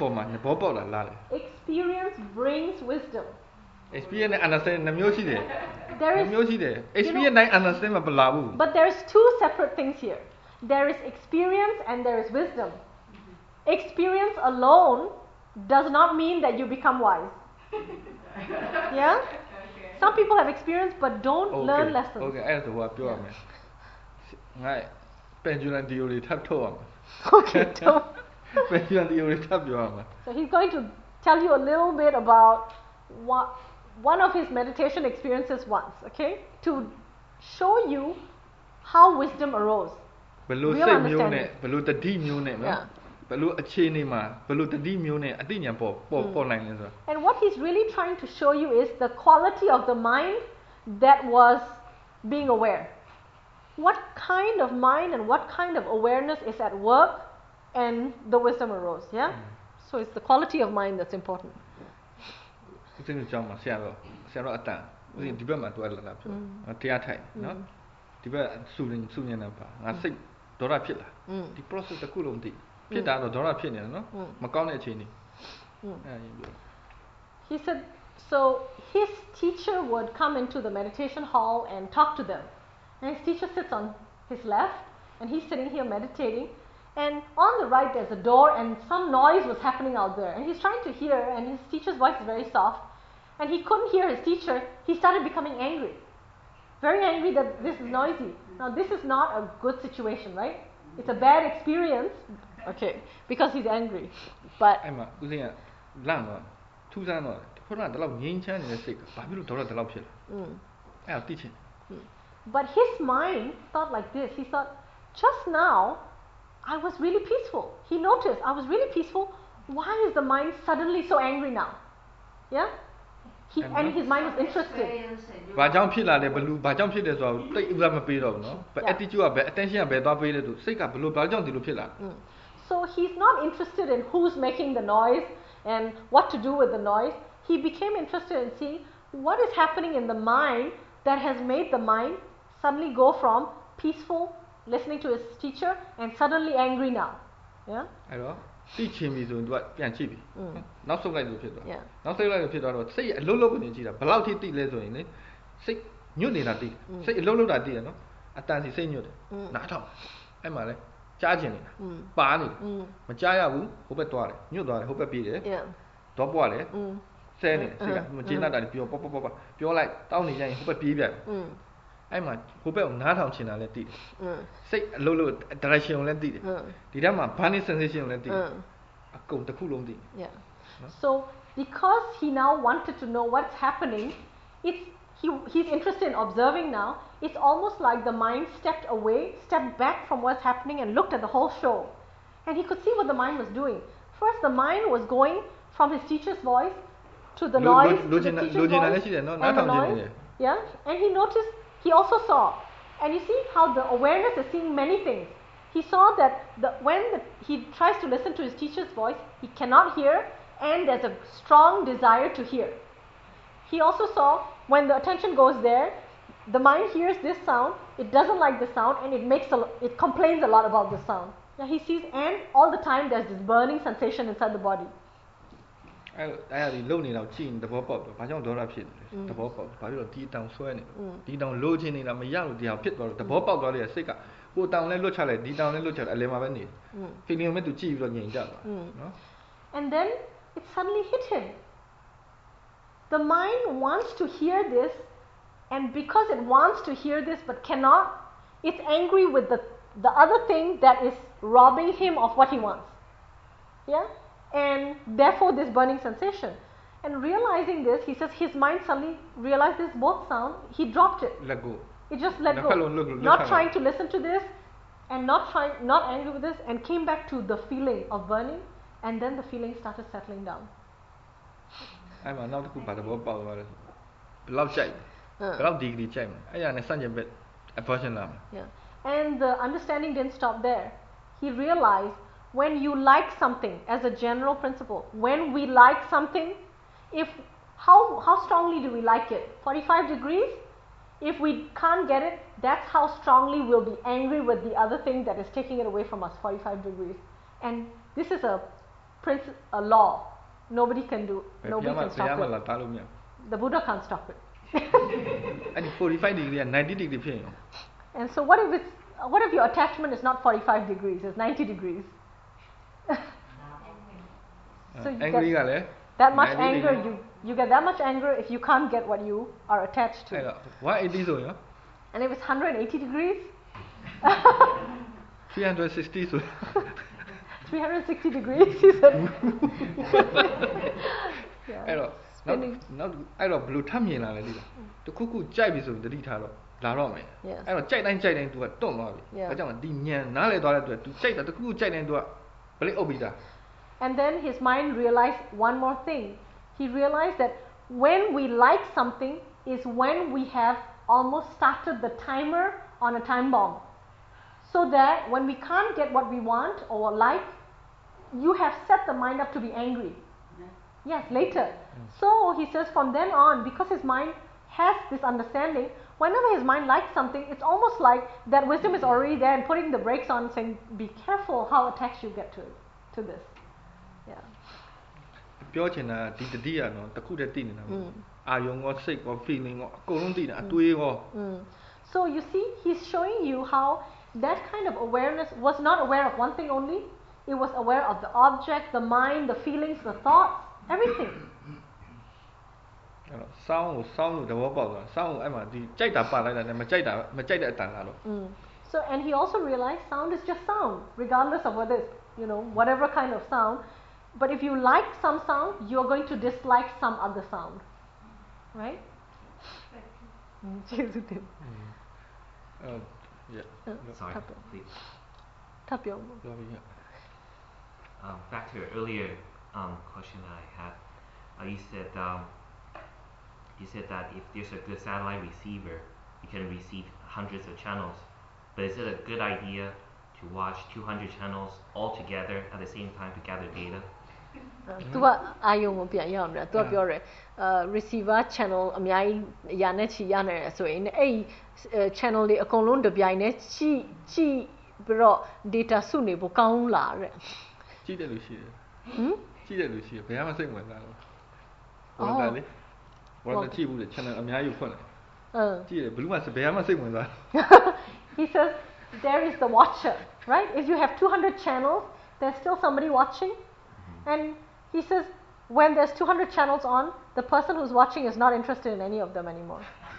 brings wisdom. Experience understand understand but there's two separate things here. There is experience and there is wisdom. Experience alone does not mean that you become wise. Yeah? Some people have experience but don't learn lessons. Okay, that's what I'm saying. Pendulum theory Okay, don't. So he's going to tell you a little bit about one of his meditation experiences once, okay? To show you how wisdom arose. Real understanding. Yeah. And what he's really trying to show you is the quality of the mind that was being aware. What kind of mind and what kind of awareness is at work, and the wisdom arose, yeah? So it's the quality of mind that's important. He said, so his teacher would come into the meditation hall and talk to them. And his teacher sits on his left, and he's sitting here meditating. And on the right there's a door, and some noise was happening out there. And he's trying to hear, and his teacher's voice is very soft. And he couldn't hear his teacher. He started becoming angry. Very angry that this is noisy. Now this is not a good situation, right? It's a bad experience. Okay, because he's angry. But but his mind thought like this. He thought, just now I was really peaceful. He noticed I was really peaceful. Why is the mind suddenly so angry now? Yeah? And his mind was interested. So he's not interested in who's making the noise and what to do with the noise. He became interested in seeing what is happening in the mind that has made the mind suddenly go from peaceful, listening to his teacher, and suddenly angry now. Yeah? Yeah. So because he now wanted to know what's happening, he's interested in observing now. It's almost like the mind stepped back from what's happening and looked at the whole show. And he could see what the mind was doing. First, the mind was going from his teacher's voice to the noise, to the teacher's voice, and the noise. Yeah, and he also saw. And you see how the awareness is seeing many things. He saw that when he tries to listen to his teacher's voice, he cannot hear, and there's a strong desire to hear. He also saw when the attention goes there, the mind hears this sound, it doesn't like the sound, and it complains a lot about the sound. Now he sees, and all the time there's this burning sensation inside the body. So and then it suddenly hit him. The mind wants to hear this, and because it wants to hear this but cannot, it's angry with the other thing that is robbing him of what he wants. Yeah? And therefore this burning sensation. And realizing this, he says his mind suddenly realized this both sound, he dropped it. Let go. It just let go. Not trying to listen to this, and not angry with this, and came back to the feeling of burning, and then the feeling started settling down. အဲ့မှာနောက်တစ်ခုပါတော့ပေါက်သွားတယ်ဘယ်လောက်ကြိုက်ဘယ်လောက်ဒီဂရီကြိုက်မလဲအဲ့ရနဲ့စန့်ကျင်ဘက် aversion လာမယ် Yeah, and the understanding didn't stop there. He realized when you like something, as a general principle, when we like something, if how strongly do we like it? 45 degrees. If we can't get it, that's how strongly we'll be angry with the other thing that is taking it away from us. 45 degrees, and this is a law. Nobody can stop it. The Buddha can't stop it. And 45 degree 90 degree ဖြစ်ရင် And so what if your attachment is not 45 degrees, it's 90 degrees? So you angry get that much anger, you get that much anger if you can't get what you are attached to. 180 ဆိုရင် And if it's 180 degrees 360 ဆို 360 degrees, he said. အဲ့တော့နောက်အဲ့တော့ဘယ်လိုထပ်မြင်လာလဲဒီလားတခုခုကြိုက်ပြီဆိုရင်တတိထားတော့လာတော့မယ်အဲ့တော့ကြိုက်တိုင်း तू ကတွန့်သွားပြီဒါကြောင့်ဒီဉာဏ်နားလည်သွားတဲ့အတွက် तू ကြိုက်တာတခုခုကြိုက်တိုင်း तू ကဘလိအုပ်ပြီးသား And then his mind realized one more thing. He realized that when we like something is when we have almost started the timer on a time bomb. So that when we can't get what we want or like, you have set the mind up to be angry. Yes, later. So he says from then on, because his mind has this understanding, whenever his mind likes something, it's almost like that wisdom is already there and putting the brakes on, saying, be careful how attached you get to this. Yeah. ပြောချင်တာဒီတတိယနော်တခုတည်းသိနေတာအာယုံရောစိတ်ရော feeling ရောအကုန်လုံးသိတာအတွေးရော So you see, he's showing you how that kind of awareness was not aware of one thing only. It was aware of the object, the mind, the feelings, the thoughts, everything. အဲ့တော့စောင်းလို့သဘောပေါက်သွားစောင်းကိုအဲ့မှာဒီကြိုက်တာပါလိုက်တာနဲ့မကြိုက်တဲ့အတန်လာတော့ So and he also realized sound is just sound, regardless of whether it's, whatever kind of sound. But if you like some sound, you're going to dislike some other sound, right? Sorry, please. Back to your earlier question that I had. You said that if there's a good satellite receiver, you can receive hundreds of channels. But is it a good idea to watch 200 channels all together at the same time to gather data? သူကအာယုံကိုပြန်ရောက်နေတာသူကပြောတယ်receiver channel အများကြီးရာနဲ့ချီရနေတယ်ဆိုရင်အဲ့ channel တွေအကုန်လုံးတစ်ပြိုင်တည်းကြည့်ပြီးတော့ data စုနေဖို့ကောင်းလာတဲ့ကြည့်တယ်လို့ရှိတယ်ကြည့်တယ်လို့ရှိတယ်ဘယ်မှစိတ်ဝင်စားဘူးဟုတ်တယ်လေဘာလို့ကြည့်ဘူးလဲ channel အများကြီးဖွင့်လိုက်ကြည့်တယ်ဘယ်မှစိတ်ဝင်စား He says there is the watcher, right? If you have 200 channels, there's still somebody watching. And he says when there's 200 channels on, the person who's watching is not interested in any of them anymore.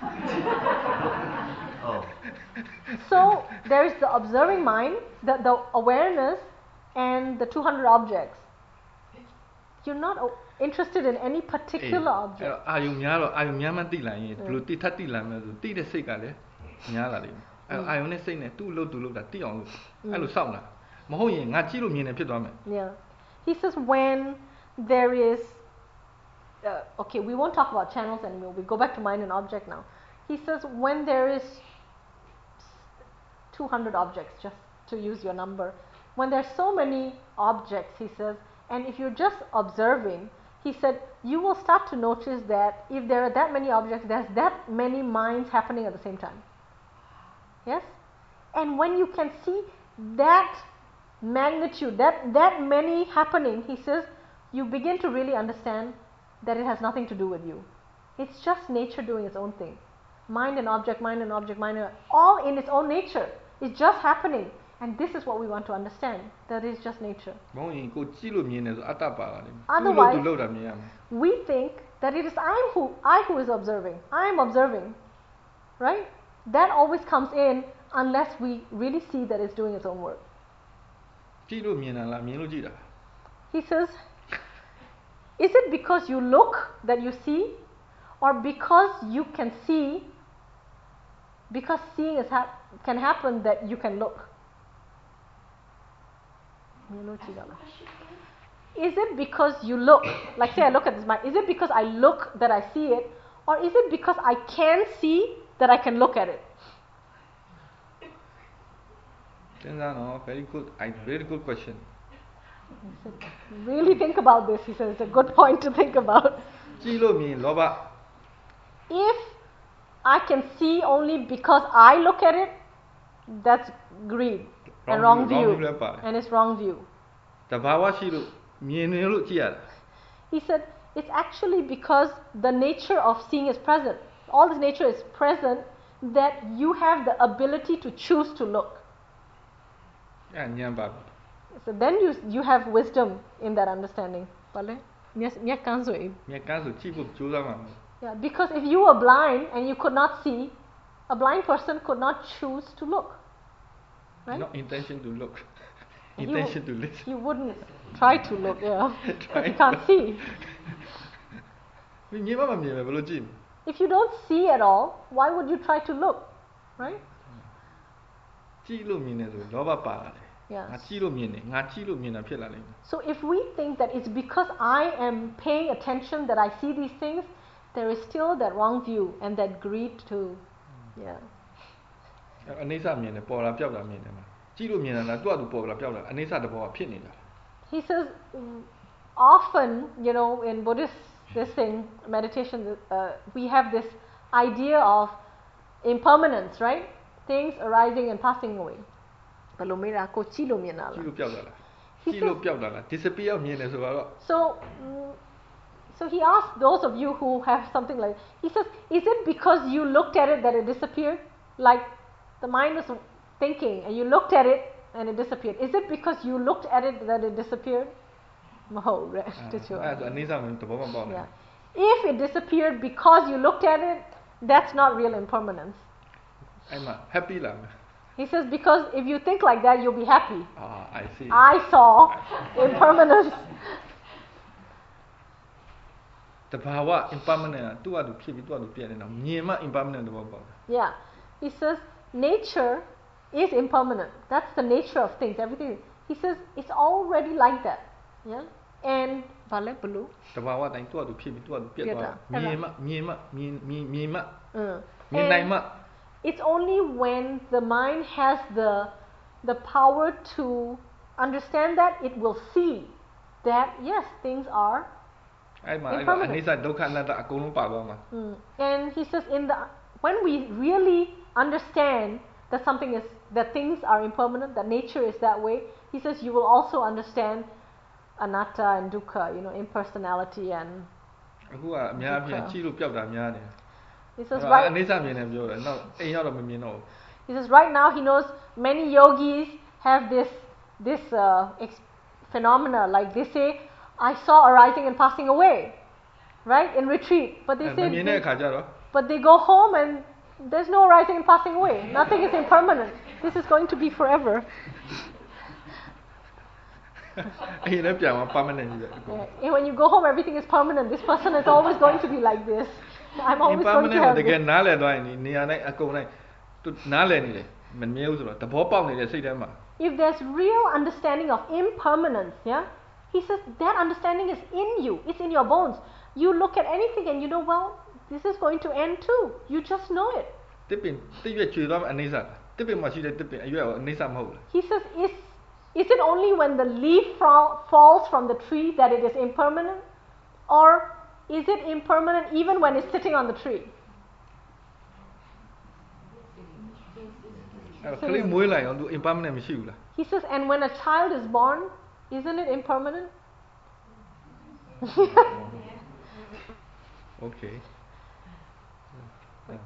So there is the observing mind, the awareness, and the 200 objects. You're not interested in any particular object. အာယုံများမှသိလာရင်ဘယ်လိုတိထပ်တိလာမလဲဆိုတိတဲ့စိတ်ကလည်းများလာတယ်အာယုံနဲ့စိတ်နဲ့သူ့လို့တာတိအောင်လို့အဲ့လိုစောင့်တာမဟုတ်ရင်ငါကြည့်လို့မြင်နေဖြစ်သွားမယ် Yeah. He says when there is okay, we won't talk about channels anymore. We go back to mind and object now. He says when there is 200 objects, just to use your number, when there's so many objects, he says, and if you're just observing, he said, you will start to notice that if there are that many objects, there's that many minds happening at the same time. Yes? And when you can see that magnitude, that many happening, he says, you begin to really understand that it has nothing to do with you. It's just nature doing its own thing. Mind and object, all in its own nature. It's just happening. And this is what we want to understand, that it's just nature. Otherwise, we think that it is I who is observing. I am observing. Right? That always comes in unless we really see that it's doing its own work. He says, is it because you look that you see, or because you can see, because seeing can happen that you can look? Is it because you look, like say I look at this mind, is it because I look that I see it, or is it because I can see that I can look at it? Very good question. Said, really think about this, he says. It's a good point to think about. If I can see only because I look at it, that's greed and wrong view. And it's wrong view. He said, it's actually because the nature of seeing is present. All this nature is present that you have the ability to choose to look. So then you have wisdom in that understanding. Yeah, because if you were blind and you could not see, a blind person could not choose to look. Right? Not intention to look. Intention to listen. You wouldn't try to look, yeah. Because you can't see. If you don't see at all, why would you try to look? Right? Yeah. So if we think that it's because I am paying attention that I see these things, there is still that wrong view and that greed too. Yeah. He says, often, in Buddhist meditation, we have this idea of impermanence, right? Things arising and passing away. So he asked those of you who have something like, he says, is it because you looked at it that it disappeared? Like the mind was thinking and you looked at it and it disappeared. Is it because you looked at it that it disappeared? No, yeah. If it disappeared because you looked at it, that's not real impermanence. I'm happy. He says, because if you think like that, you'll be happy. I see. I saw impermanence. Yeah. He says, nature is impermanent. That's the nature of things. Everything. He says, it's already like that. Yeah. And it's only when the mind has the power to understand that, it will see that yes, things are impermanent. And he says, when we really understand that things are impermanent, that nature is that way, he says you will also understand anatta and dukkha, impersonality and dukkha. He says right now he knows many yogis have this phenomena, like they say, I saw arising and passing away, right, in retreat, but they say but they go home and there's no arising and passing away. Nothing is impermanent. This is going to be forever. And when you go home, everything is permanent. This person is always going to be like this. I'm always going to have this. If there's real understanding of impermanence, yeah, he says that understanding is in you. It's in your bones. You look at anything and you know, well, this is going to end too. You just know it. He says, is it only when the leaf falls from the tree that it is impermanent? Or is it impermanent even when it's sitting on the tree? He says, and when a child is born, isn't it impermanent? Okay. Wait,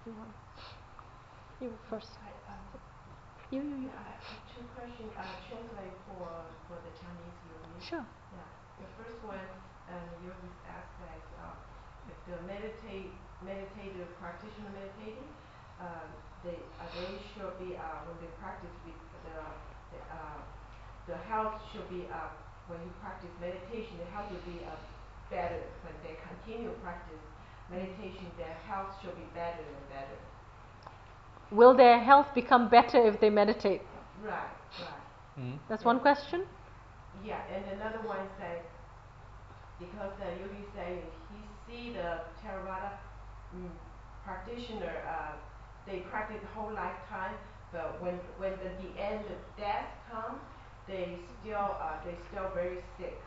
you first. You. I have two questions. Translate for the Chinese yogi. Sure. Yeah. The first one, yogi's aspects. If the meditative practitioner meditating, they should be when they practice the health should be when you practice meditation, the health will be better when they continue practice meditation. Their health should be better and better. Will their health become better if they meditate? Right. That's one question. Yeah, and another one say, because the yogi say he see the Theravada practitioner, they practice the whole lifetime, but when the end of death comes, they still very sick.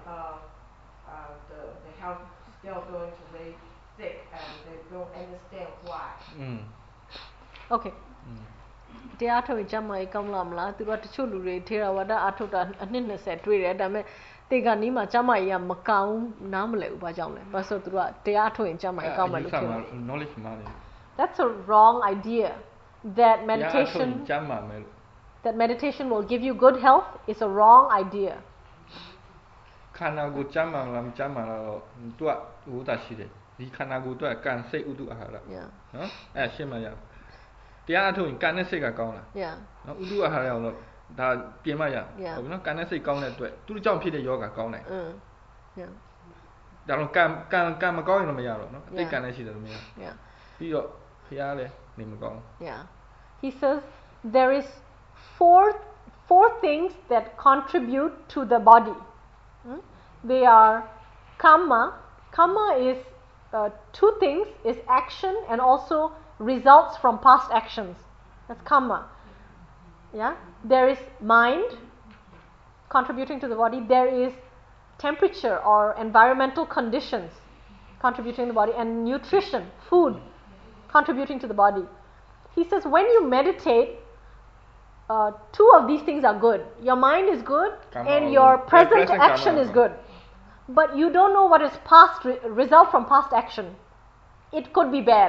The health still going to very sick, and they don't understand why. Okay. တရားထုတ်ရင်ကျမ်းမာရေးကောင်းလာမလားသူကတချို့လူတွေထေရဝါဒအထုတ်တာအနှစ်20တွေ့တယ်ဒါပေမဲ့တေကနီးမှာကျမ်းမာရေးကမကောင်းနားမလည်ဘူးဘာကြောင့်လဲဘာလို့ဆိုသူကတရားထုတ်ရင်ကျမ်းမာရေးကောင်းမယ်လို့ထင်တယ် knowledge မှာလေ That's a wrong idea that meditation ကျမ်းမာမယ်လို့ that meditation will give you good health is a wrong idea ခန္ဓာကိုယ်ကျမ်းမာလားမကျမ်းမာလားတော့သူကဟိုတာရှိတယ်ဒီခန္ဓာကိုယ်အတွက်ကံစိတ်ဥဒုအာဟာရနော်အဲ့ရှင်းမှရတရားအထုတ်ရင်ကံနဲ့စိတ်ကကောင်းလားနော်ဥဒုအာဟာရအောင်တော့ဒါပြင်မှရဟုတ်ပြီနော်ကံနဲ့စိတ်ကောင်းတဲ့အတွက်သူ့ကြောင့်ဖြစ်တဲ့ယောဂကောင်းတယ်ဒါတော့ကံမကောင်းရင်တော့မရတော့နော်အတိတ်ကံနဲ့ရှိတယ်လို့မရပြီးတော့ဖျားလဲနေမကောင်း He says there is four things that contribute to the body they are karma is two things is action and also results from past actions that's karma there is mind contributing to the body there is temperature or environmental conditions contributing to the body and nutrition food contributing to the body he says when you meditate two of these things are good your mind is good and your present action is good but you don't know what is past result from past action it could be bad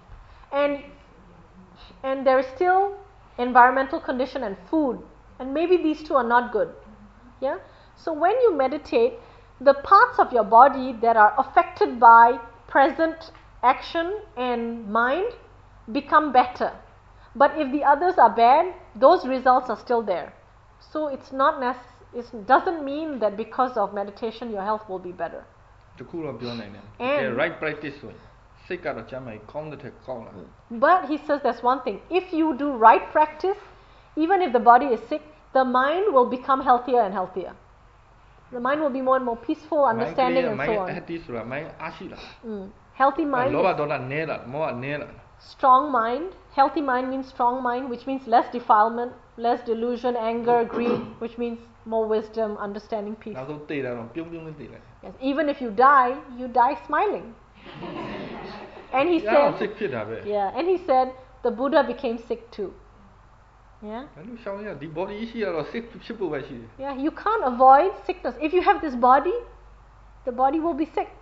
and there is still environmental condition and food and maybe these two are not good so when you meditate the parts of your body that are affected by present action and mind become better but if the others are bad those results are still there so it's not it doesn't mean that because of meditation your health will be better တခုတော့ပြောနိုင်တယ် right practice ဆိုရင်စိတ်ကတော့ကျမ်းမာရေးကောင်းတဲ့ထက်ကောင်းလာ but he says there's one thing if you do right practice even if the body is sick the mind will become healthier and healthier the mind will be more and more peaceful understanding and so on healthy ဆိုတာ mind အားရှိလာ healthy mind လောဘဒေါသနည်းလာမောဟနည်းလာ strong mind healthy mind means strong mind which means less defilement less delusion anger greed which means more wisdom understanding peace နောက်ဆုံးသိတာတော့ပြုံးပြုံးလေးသိလိုက် yes even if you die smiling and he said and he said the Buddha became sick too ဘယ်လိုရှောင်ရဒီ body ရှိရတော့ sick ဖြစ်ဖို့ပဲရှိတယ် you can't avoid sickness if you have this body the body will be sick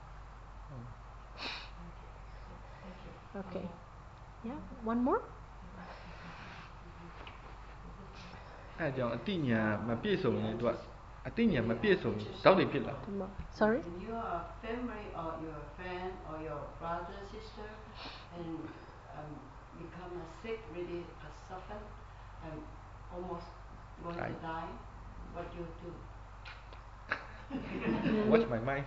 okay one more အဲ့ကြောင့်အတိညာမပြည့်စုံရင်သူကအတိညာမပြည့်စုံတောက်တွေဖြစ်လာ sorry your family or your friend or your brother sister and become sick really suffer and almost going to die what you do watch my mind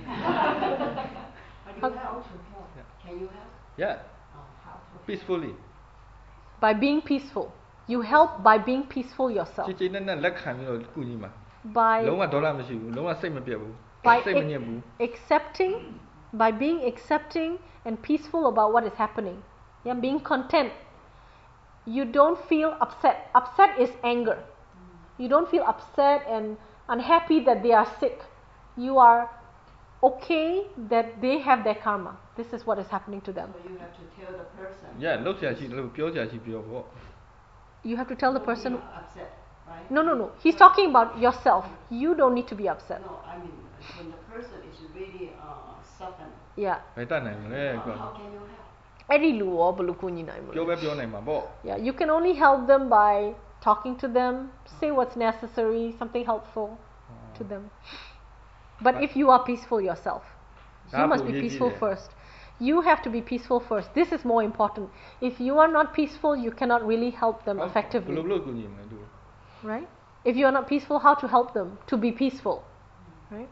but you help can you help peacefully by being peaceful you help by being peaceful yourself ကြည်ကြည်နက်နက်လက်ခံပြီးတော့ကုညီမှာ by လုံးဝဒေါသမရှိဘူးလုံးဝစိတ်မပြတ်ဘူး by စိတ်မညစ်ဘူး by being accepting and peaceful about what is happening being content you don't feel upset is anger you don't feel upset and unhappy that they are sick you are okay that they have their karma this is what is happening to them so you have to tell the person လုပ်ဆရာရှိလို့ပြောဆရာရှိပြောပေါ့ you have to tell the person upset right no he's talking about yourself you don't need to be upset no I mean when the person is really suffering ဘယ်တတ်နိုင်မလဲကွာ how can you help အဲ့ဒီလူရောဘယ်လိုကူညီနိုင်မလဲပြောပဲပြောနိုင်မှာပေါ့ you can only help them by talking to them say what's necessary something helpful to them but if you are peaceful yourself you must be peaceful first you have to be peaceful first this is more important if you are not peaceful you cannot really help them effectively right if you are not peaceful how to help them to be peaceful right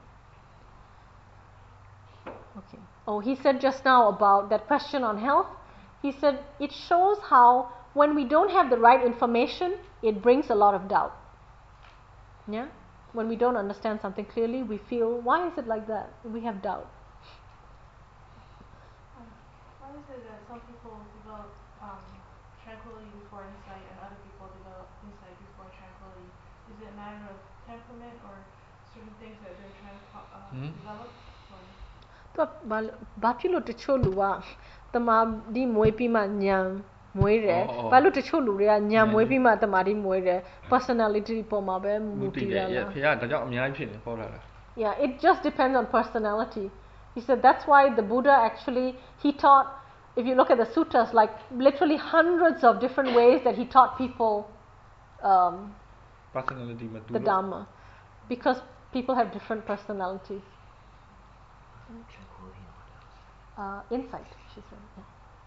okay he said just now about that question on health he said it shows how when we don't have the right information it brings a lot of doubt when we don't understand something clearly, we feel, why is it like that? We have doubt. Why is it that some people develop tranquility before insight and other people develop insight before tranquility? Is it a matter of temperament or certain things that they're trying to develop? Or? ဘာဖြစ်လို့တချို့လူကတမာတိမွေးပြီးမှညာမွေးတယ်ဘာလို့တချို့လူတွေကညာမွေးပြီးမှတမာတိမွေးတယ် personality ပေါ်မှာပဲမူတည်တယ်လားဖေကဒါကြောင့်အများကြီးဖြစ်နေပေါ်လာတာ Yeah, it just depends on personality. He said that's why the Buddha actually he taught, if you look at the suttas, like literally hundreds of different ways that he taught people personality the Dhamma, because people have different personalities. Insight, she said. Yeah.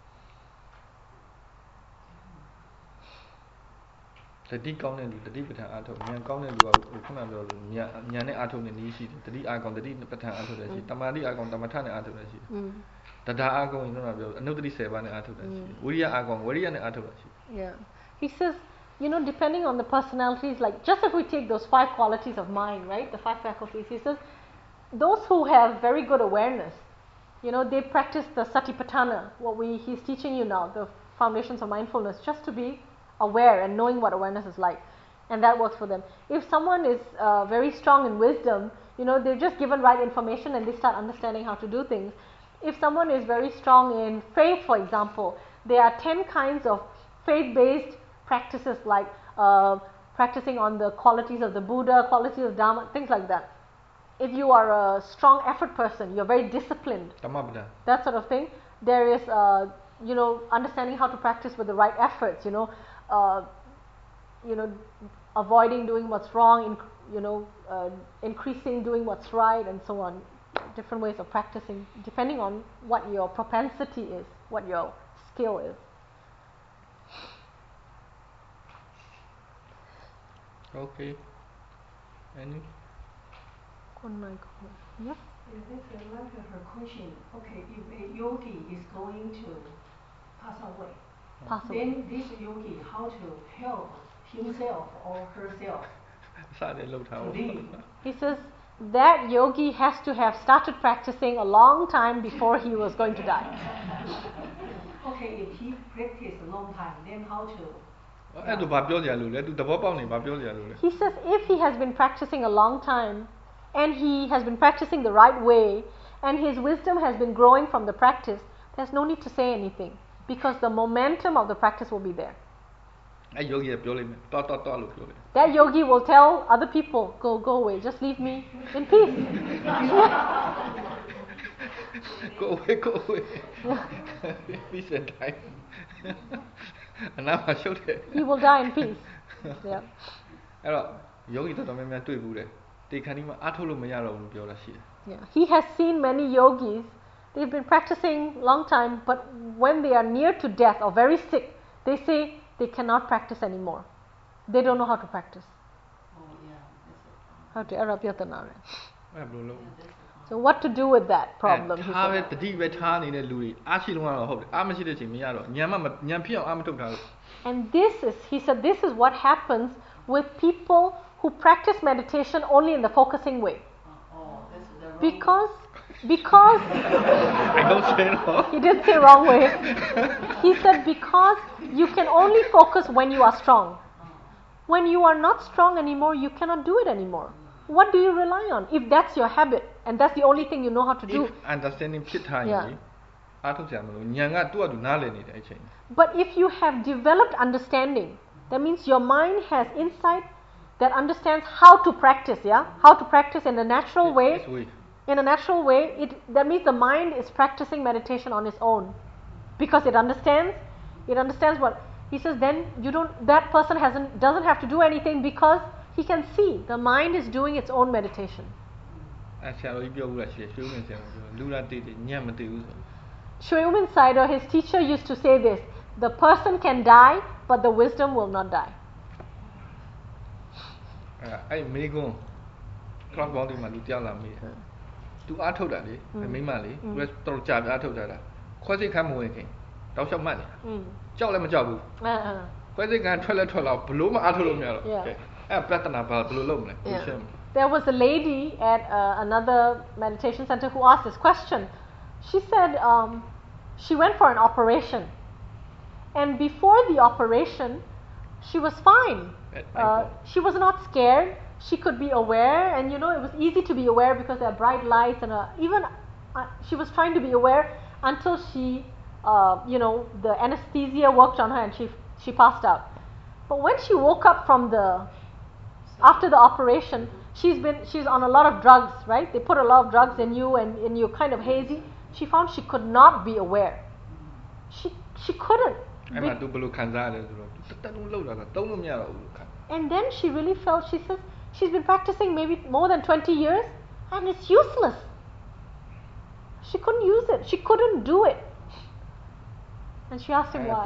တတိကောင်းတဲ့လူတတိပဋ္ဌာန်အားထုတ်ဉာဏ်ကောင်းတဲ့လူကခုနပြောလို့ဉာဏ်နဲ့အားထုတ်တဲ့နည်းရှိတယ်တတိအားကောင်းတတိပဋ္ဌာန်အားထုတ်တယ်ရှိတမာတိအားကောင်းတမထနဲ့အားထုတ်တယ်ရှိတဒါအားကောင်းရင်ခုနပြောအနုတ္တိ10ပါးနဲ့အားထုတ်တယ်ရှိဝိရိယအားကောင်းဝိရိယနဲ့အားထုတ်တယ်ရှိ Yeah, he says, you know, depending on the personalities, like just if we take those 5 qualities of mind, right, the 5 faculties, he says those who have very good awareness, you know, they practice the satipatthana, he's teaching you now, the foundations of mindfulness, just to be aware and knowing what awareness is like, and that works for them. If someone is very strong in wisdom, you know, they're just given right information and they start understanding how to do things. If someone is very strong in faith, for example, there are 10 kinds of faith-based practices, like practicing on the qualities of the Buddha, qualities of Dharma, things like that. If you are a strong effort person, you're very disciplined, that sort of thing, there is you know, understanding how to practice with the right efforts, you know, avoiding doing what's wrong, increasing doing what's right, and so on. Different ways of practicing, depending on what your propensity is, what your skill is. Okay. Any? Yes? That's like her question. Okay, if a yogi is going to pass away, then this yogi how to help himself or herself to live? He says that yogi has to have started practicing a long time before he was going to die. Okay, if he practiced a long time, then how to? He says if he has been practicing a long time and he has been practicing the right way and his wisdom has been growing from the practice, there's no need to say anything because the momentum of the practice will be there. That yogi will tell other people, go away, just leave me in peace. Go away. Peace and time. He will die in peace. Yeah. အဲ့တော့ယောဂီတော်တော်များများတွေ့ဘူးတယ်တေခဏီမှာအားထုတ်လို့မရတော့ဘူးပြောတာရှိတယ် Yeah, he has seen many yogis. They've been practicing long time, but when they are near to death or very sick, they say they cannot practice anymore. They don't know how to practice. How to Arab yatanare. So what to do with that problem? ထားပဲတတိပဲထားနေတဲ့လူတွေအားရှိလုံးကတော့ဟုတ်တယ်အားမရှိတဲ့ချိန်မရတော့ညံဖြစ်အောင်အားမထုတ်တာလို့ And he said this is what happens with people who practice meditation only in the focusing way. Because I don't say no. He didn't say wrong way. He said because you can only focus when you are strong. When you are not strong anymore, you cannot do it anymore. What do you rely on? If that's your habit and that's the only thing you know how to do. If understanding ဖြစ်ထားရင်အားထုတ်ကြမလို့ဉာဏ်ကသူ့အတူနားလည်နေတဲ့အချိန် But if you have developed understanding, that means your mind has insight that understands how to practice, how to practice in a natural way. In a natural way, that means the mind is practicing meditation on its own because it understands what he says. Then that person doesn't have to do anything because he can see the mind is doing its own meditation. ဆရာတော်ကြီးပြောဘူးလားရှိတယ်ရှုံးနေဆရာတော်ပြောလူလာတည်တယ်ညံ့မတည်ဘူးဆို Shuimin Sayadaw, his teacher, used to say this: the person can die, but the wisdom will not die. အဲ့မေကွန်း clock bound ဒီမှာလူတယောက်လာမေးတယ်သူအားထုတ်တာလေမိမလေသူကတော်ကြာပြအားထုတ်တာလားခွဲစိတ်ခမ်းမဝင်ခင်တောက်လျှောက်မှတ်နေတာကြောက်လည်းမကြောက်ဘူးခွဲစိတ်ကထွက်လာဘလို့မအားထုတ်လို့မရတော့ Yeah. အဲ့ပြဿနာဘာဘလို့လုပ်မလဲ Yeah. There was a lady at another meditation center who asked this question. She said she went for an operation, and before the operation, she was fine. She was not scared. She could be aware, and you know it was easy to be aware because there are bright lights, and even she was trying to be aware until she, you know, the anesthesia worked on her and she passed out. But when she woke up from after the operation, she's on a lot of drugs, right? They put a lot of drugs in you and you're kind of hazy. She found she could not be aware. She couldn't. And then she really felt, she says, she's been practicing maybe more than 20 years and it's useless. She couldn't use it. She couldn't do it. And she asked him why.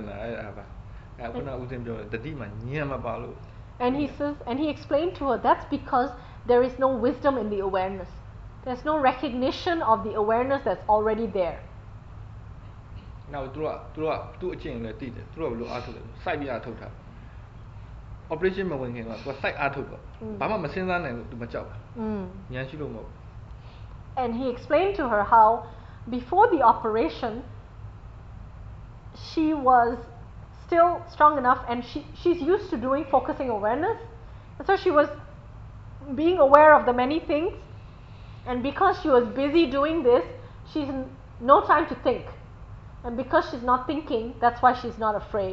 And he says, and he explained to her, that's because there is no wisdom in the awareness. There's no recognition of the awareness that's already there. Now, tu a chain like it, through a low out of it, side the out of her. Operation when was side out of her. Bama Masinda and to my job. Yanshilomo. And he explained to her how before the operation she was still strong enough and she's used to doing focusing awareness, and so she was being aware of the many things, and because she was busy doing this, she's no time to think, and because she's not thinking, that's why she's not afraid.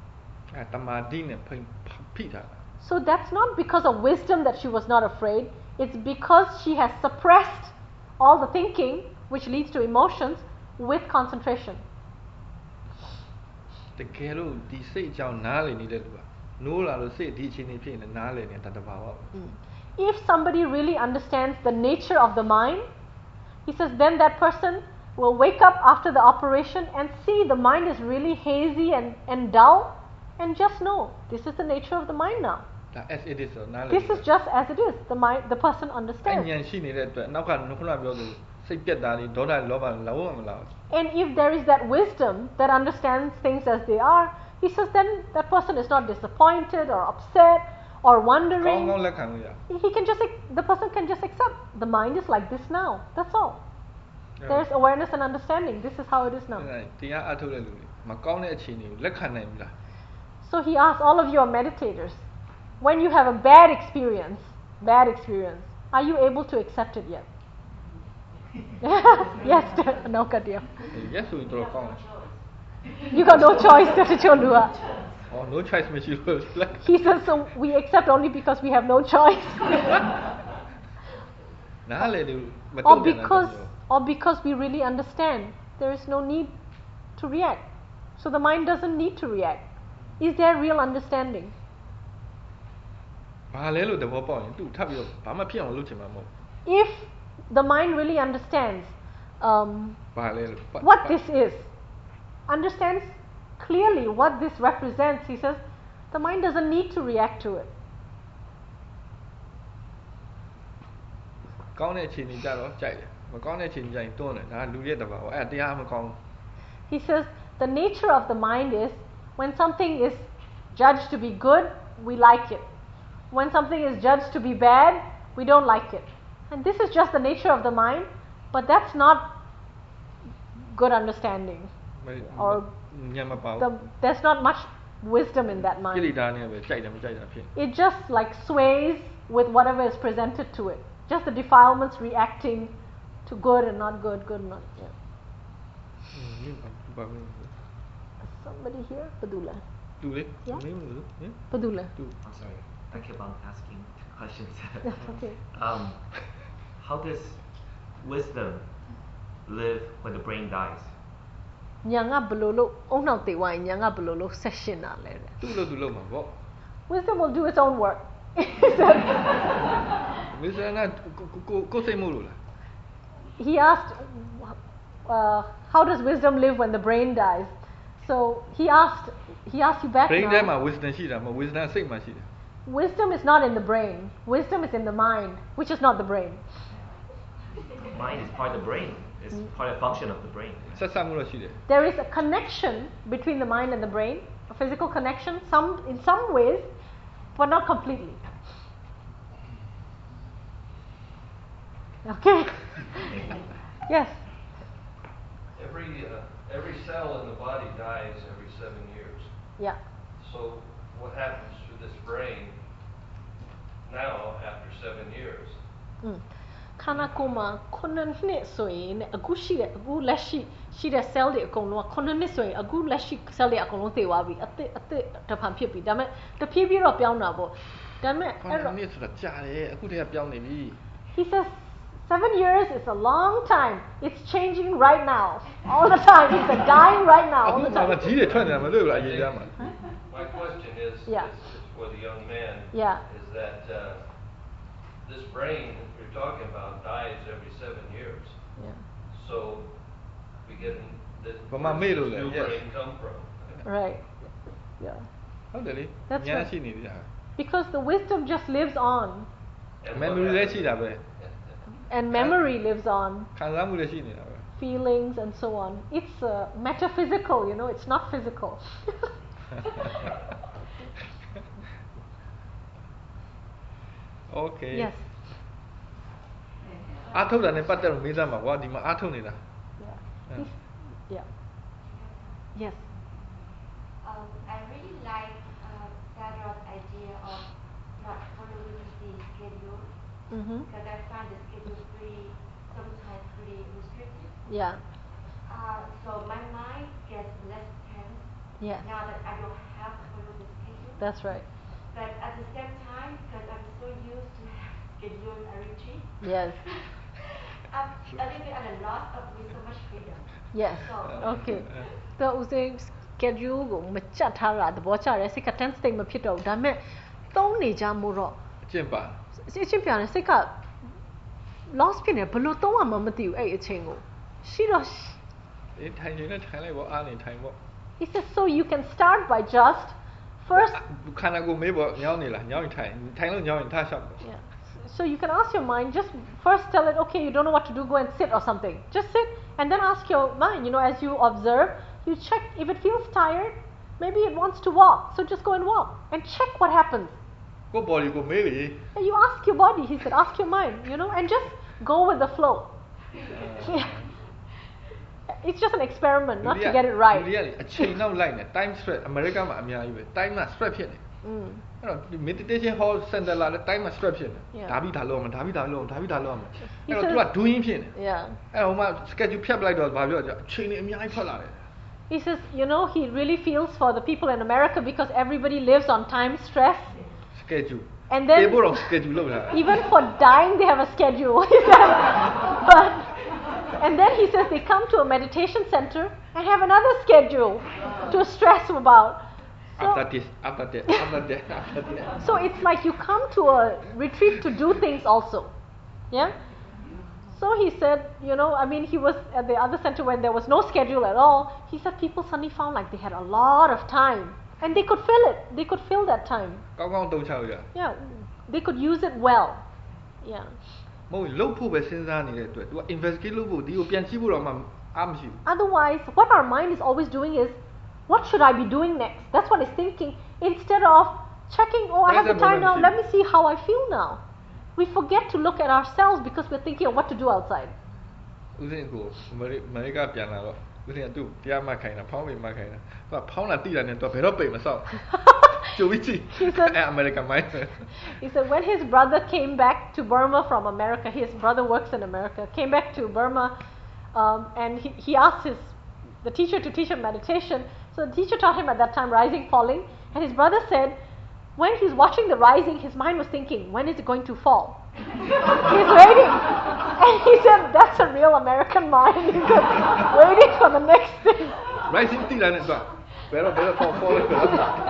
So that's not because of wisdom that she was not afraid, it's because she has suppressed all the thinking which leads to emotions with concentration. If somebody really understands the nature of the mind, he says then that person will wake up after the operation and see the mind is really hazy and dull, and just know this is the nature of the mind now. As it is, this is just as it is. The mind, the person understands. And if there is that wisdom that understands things as they are, he says then that person is not disappointed or upset or wondering. He can just, the person can just accept the mind is like this now. That's all. There's awareness and understanding. This is how it is now. So he asks all of you are meditators. When you have a bad experience, are you able to accept it yet? Yes, no, Katia. Yes, we draw. You got no choice, Oh, no choice, he says, so we accept only because we have no choice. or because we really understand there is no need to react. So the mind doesn't need to react. Is there real understanding? If the mind really understands what this is, understands clearly what this represents, he says, the mind doesn't need to react to it. He says the nature of the mind is when something is judged to be good, we like it. When something is judged to be bad, we don't like it. And this is just the nature of the mind, but that's not good understanding. Or there's not much wisdom in that mind. It just like sways with whatever is presented to it. Just the defilements reacting to good and not good, good and not good. Somebody here? Padula. Yeah? Padula. I'm sorry, I keep on asking questions. Okay. How does wisdom live when the brain dies? Wisdom will do its own work. He asked, how does wisdom live when the brain dies? So he asked you back now. Wisdom is not in the brain. Wisdom is in the mind, which is not the brain. Mind is part of the brain. It's part of the function of the brain. There is a connection between the mind and the brain, a physical connection, in some ways, but not completely. Okay. Yes. Every cell in the body dies every 7 years. Yeah. So what happens to this brain now after 7 years? ခန္ဓာကိုယ်မှာ9နှစ်ဆိုရင်အခုလက်ရှိတဲ့ cell တွေအကုန်လုံးက9နှစ်ဆိုရင်အခုလက်ရှိ cell တွေအကုန်လုံးသေသွားပြီအသစ်တစ်ဖန်ဖြစ်ပြီဒါပေမဲ့တဖြည်းဖြည်းတော့ပြောင်းတာပေါ့ဒါပေမဲ့အဲ့တော့ 9နှစ်ဆိုတာကြာတယ်အခုတည်းကပြောင်းနေပြီ He says 7 years is a long time. It's changing right now. All the time. It's dying right now. All the time. My question is for the young man is that this brain we're talking about dies every 7 years. Yeah. So we get this new brain come from. Right. Yeah. That's right. Because the wisdom just lives on. And memory lives on. Feelings and so on. It's metaphysical, it's not physical. Okay. Yes. အားထုတ်တာနဲ့ပတ်သက်လို့မေးသမှာကွာဒီမှာအားထုတ်နေတာ Yeah. Yes. I really like Sarah's idea of not following the schedule. Because I find the schedule sometimes pretty restrictive. Yeah. So my mind gets less tense now that I don't have to follow the schedule. That's right. But at the same time, because I'm so used to schedule a retreat, yes. I'm a little bit at a loss with so much freedom. Yes. Okay. Soဦးစိမ်း schedule ကိုမကြက်ထားတာသဘောကျတယ်စိတ်က tense state မဖြစ်တော့ဘူးဒါပေမဲ့သုံးနေကြမို့တော့အကျင့်ပါအချင်းပြန်တယ်စိတ်က loss ဖြစ်နေဘယ်လိုသုံးရမှမသိဘူးအဲ့အချင်းကိုရှိတော့ထိုင်နေနဲ့ထိုင်လိုက်ပေါ့အားနေထိုင်ပေါ့ He says so you can start by just first ခန္ဓာကိုယ်မေးပေါ့ညောင်းနေလားညောင်းရင်ထိုင်လို့ညောင်းရင်ထားရှောက်ပေါ့ Yeah. So you can ask your mind just first tell it okay you don't know what to do go and sit or something just sit and then ask your mind as you observe you check if it feels tired maybe it wants to walk so just go and walk and check what happens ကို body ကိုမေးလေ You ask your body he said ask your mind and just go with the flow It's just an experiment not to get it right ဒီအချိန်နောက်လိုက်နေ time stress အမေရိကန်မှာအများကြီးပဲ time မှာ stress ဖြစ်နေအဲ့တော့ meditation hall center လာလဲ time မှာ stress ဖြစ်နေဒါပြီးဒါလုပ်အောင်ဒါပြီးဒါလုပ်အောင်အဲ့တော့ तू က doing ဖြစ်နေအဲ့ဟိုမှာ schedule ဖြတ်ပလိုက်တော့ဘာပြောကြအချိန်တွေအများကြီးထွက်လာတယ် He says he really feels for the people in America because everybody lives on time stress schedule and then schedule လုပ်တာ even for dying they have a schedule and then he says they come to a meditation center and have another schedule to stress about after this So it's like you come to a retreat to do things also So he said he was at the other center when there was no schedule at all he said people suddenly found like they had a lot of time and they could fill it they could fill that time ကောင်းကောင်းသုံးချလို့ရ Yeah they could use it well Yeah မဟုတ်လုပ်ဖို့ပဲစဉ်းစားနေတဲ့အတွက် तू investigate လုပ်ဖို့ဒီကိုပြန်ကြည့်ဖို့တော့မှအားမရှိဘူး Otherwise what our mind is always doing is what should I be doing next that's what it's thinking instead of checking I have the time now let me see how I feel now we forget to look at ourselves because we're thinking of what to do outside ဦးစင်းကိုအမေရိကပြန်လာတော့ဦးစင်းကသူ့တရားမှခိုင်းတာဖောင်းပိန်မှခိုင်းတာသူကဖောင်းတာတိတာနဲ့သူကဘယ်တော့ပိန်မဆောက်ကြိုပြီးကြည့်အမေရိကန်မိုင်း He said when his brother came back to Burma from America his brother works in America came back to Burma and he asked the teacher to teach him meditation so the teacher taught him at that time rising falling and his brother said when he's watching the rising his mind was thinking when is it going to fall he's waiting and he said that's a real American mind he's waiting for the next thing rising တိတာနဲ့သူကဘယ်တော့fall လဲဆိုတော့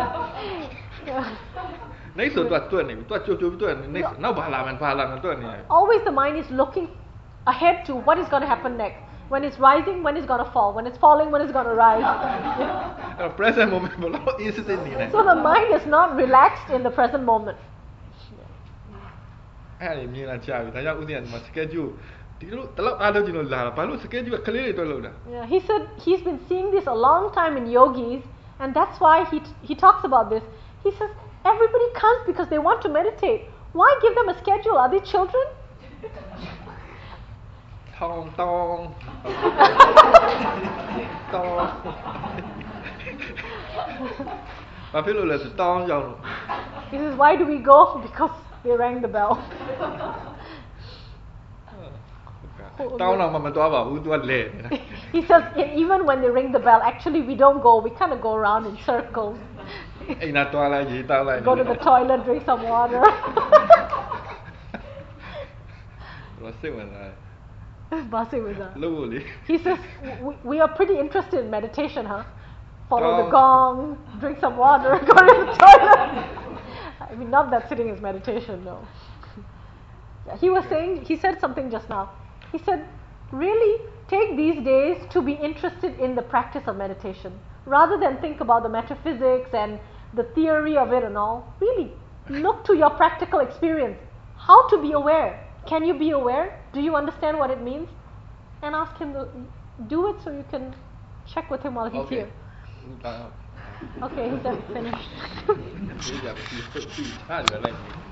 next ဆိုတော့တွက်နေပြီတွက်ကြိုပြီးတွက်နေ next နောက်ဘာလာမှတွက်နေရ Always the mind is looking ahead to what is going to happen next when it's rising when it's going to fall when it's falling when it's going to rise present moment ဘလို့ instant နေတယ် So the mind is not relaxed in the present moment အဲ့ဒါမြင်လာကြပြီဒါကြောင့်ဦးစင်းကဒီမှာ schedule ဒီလိုတလောက်အားလုံးကျင်လို့လာတာဘာလို့ schedule ကလေးတွေတွက်လို့လဲ Yeah he said he's been seeing this a long time in yogis And that's why he talks about this. He says, everybody comes because they want to meditate. Why give them a schedule? Are they children? Tong, tong. Tong. He says, why do we go? Because they rang the bell. He says, even when they ring the bell, actually we don't go. We kind of go around in circles. Go to the toilet, drink some water. He says, we are pretty interested in meditation, huh? Follow the gong, drink some water, go to the toilet. I mean, not that sitting is meditation, no. He said something just now. He said, really take these days to be interested in the practice of meditation. Rather than think about the metaphysics and the theory of it and all, really look to your practical experience. How to be aware. Can you be aware? Do you understand what it means? And ask him to do it so you can check with him while he's here. Okay, he's finished.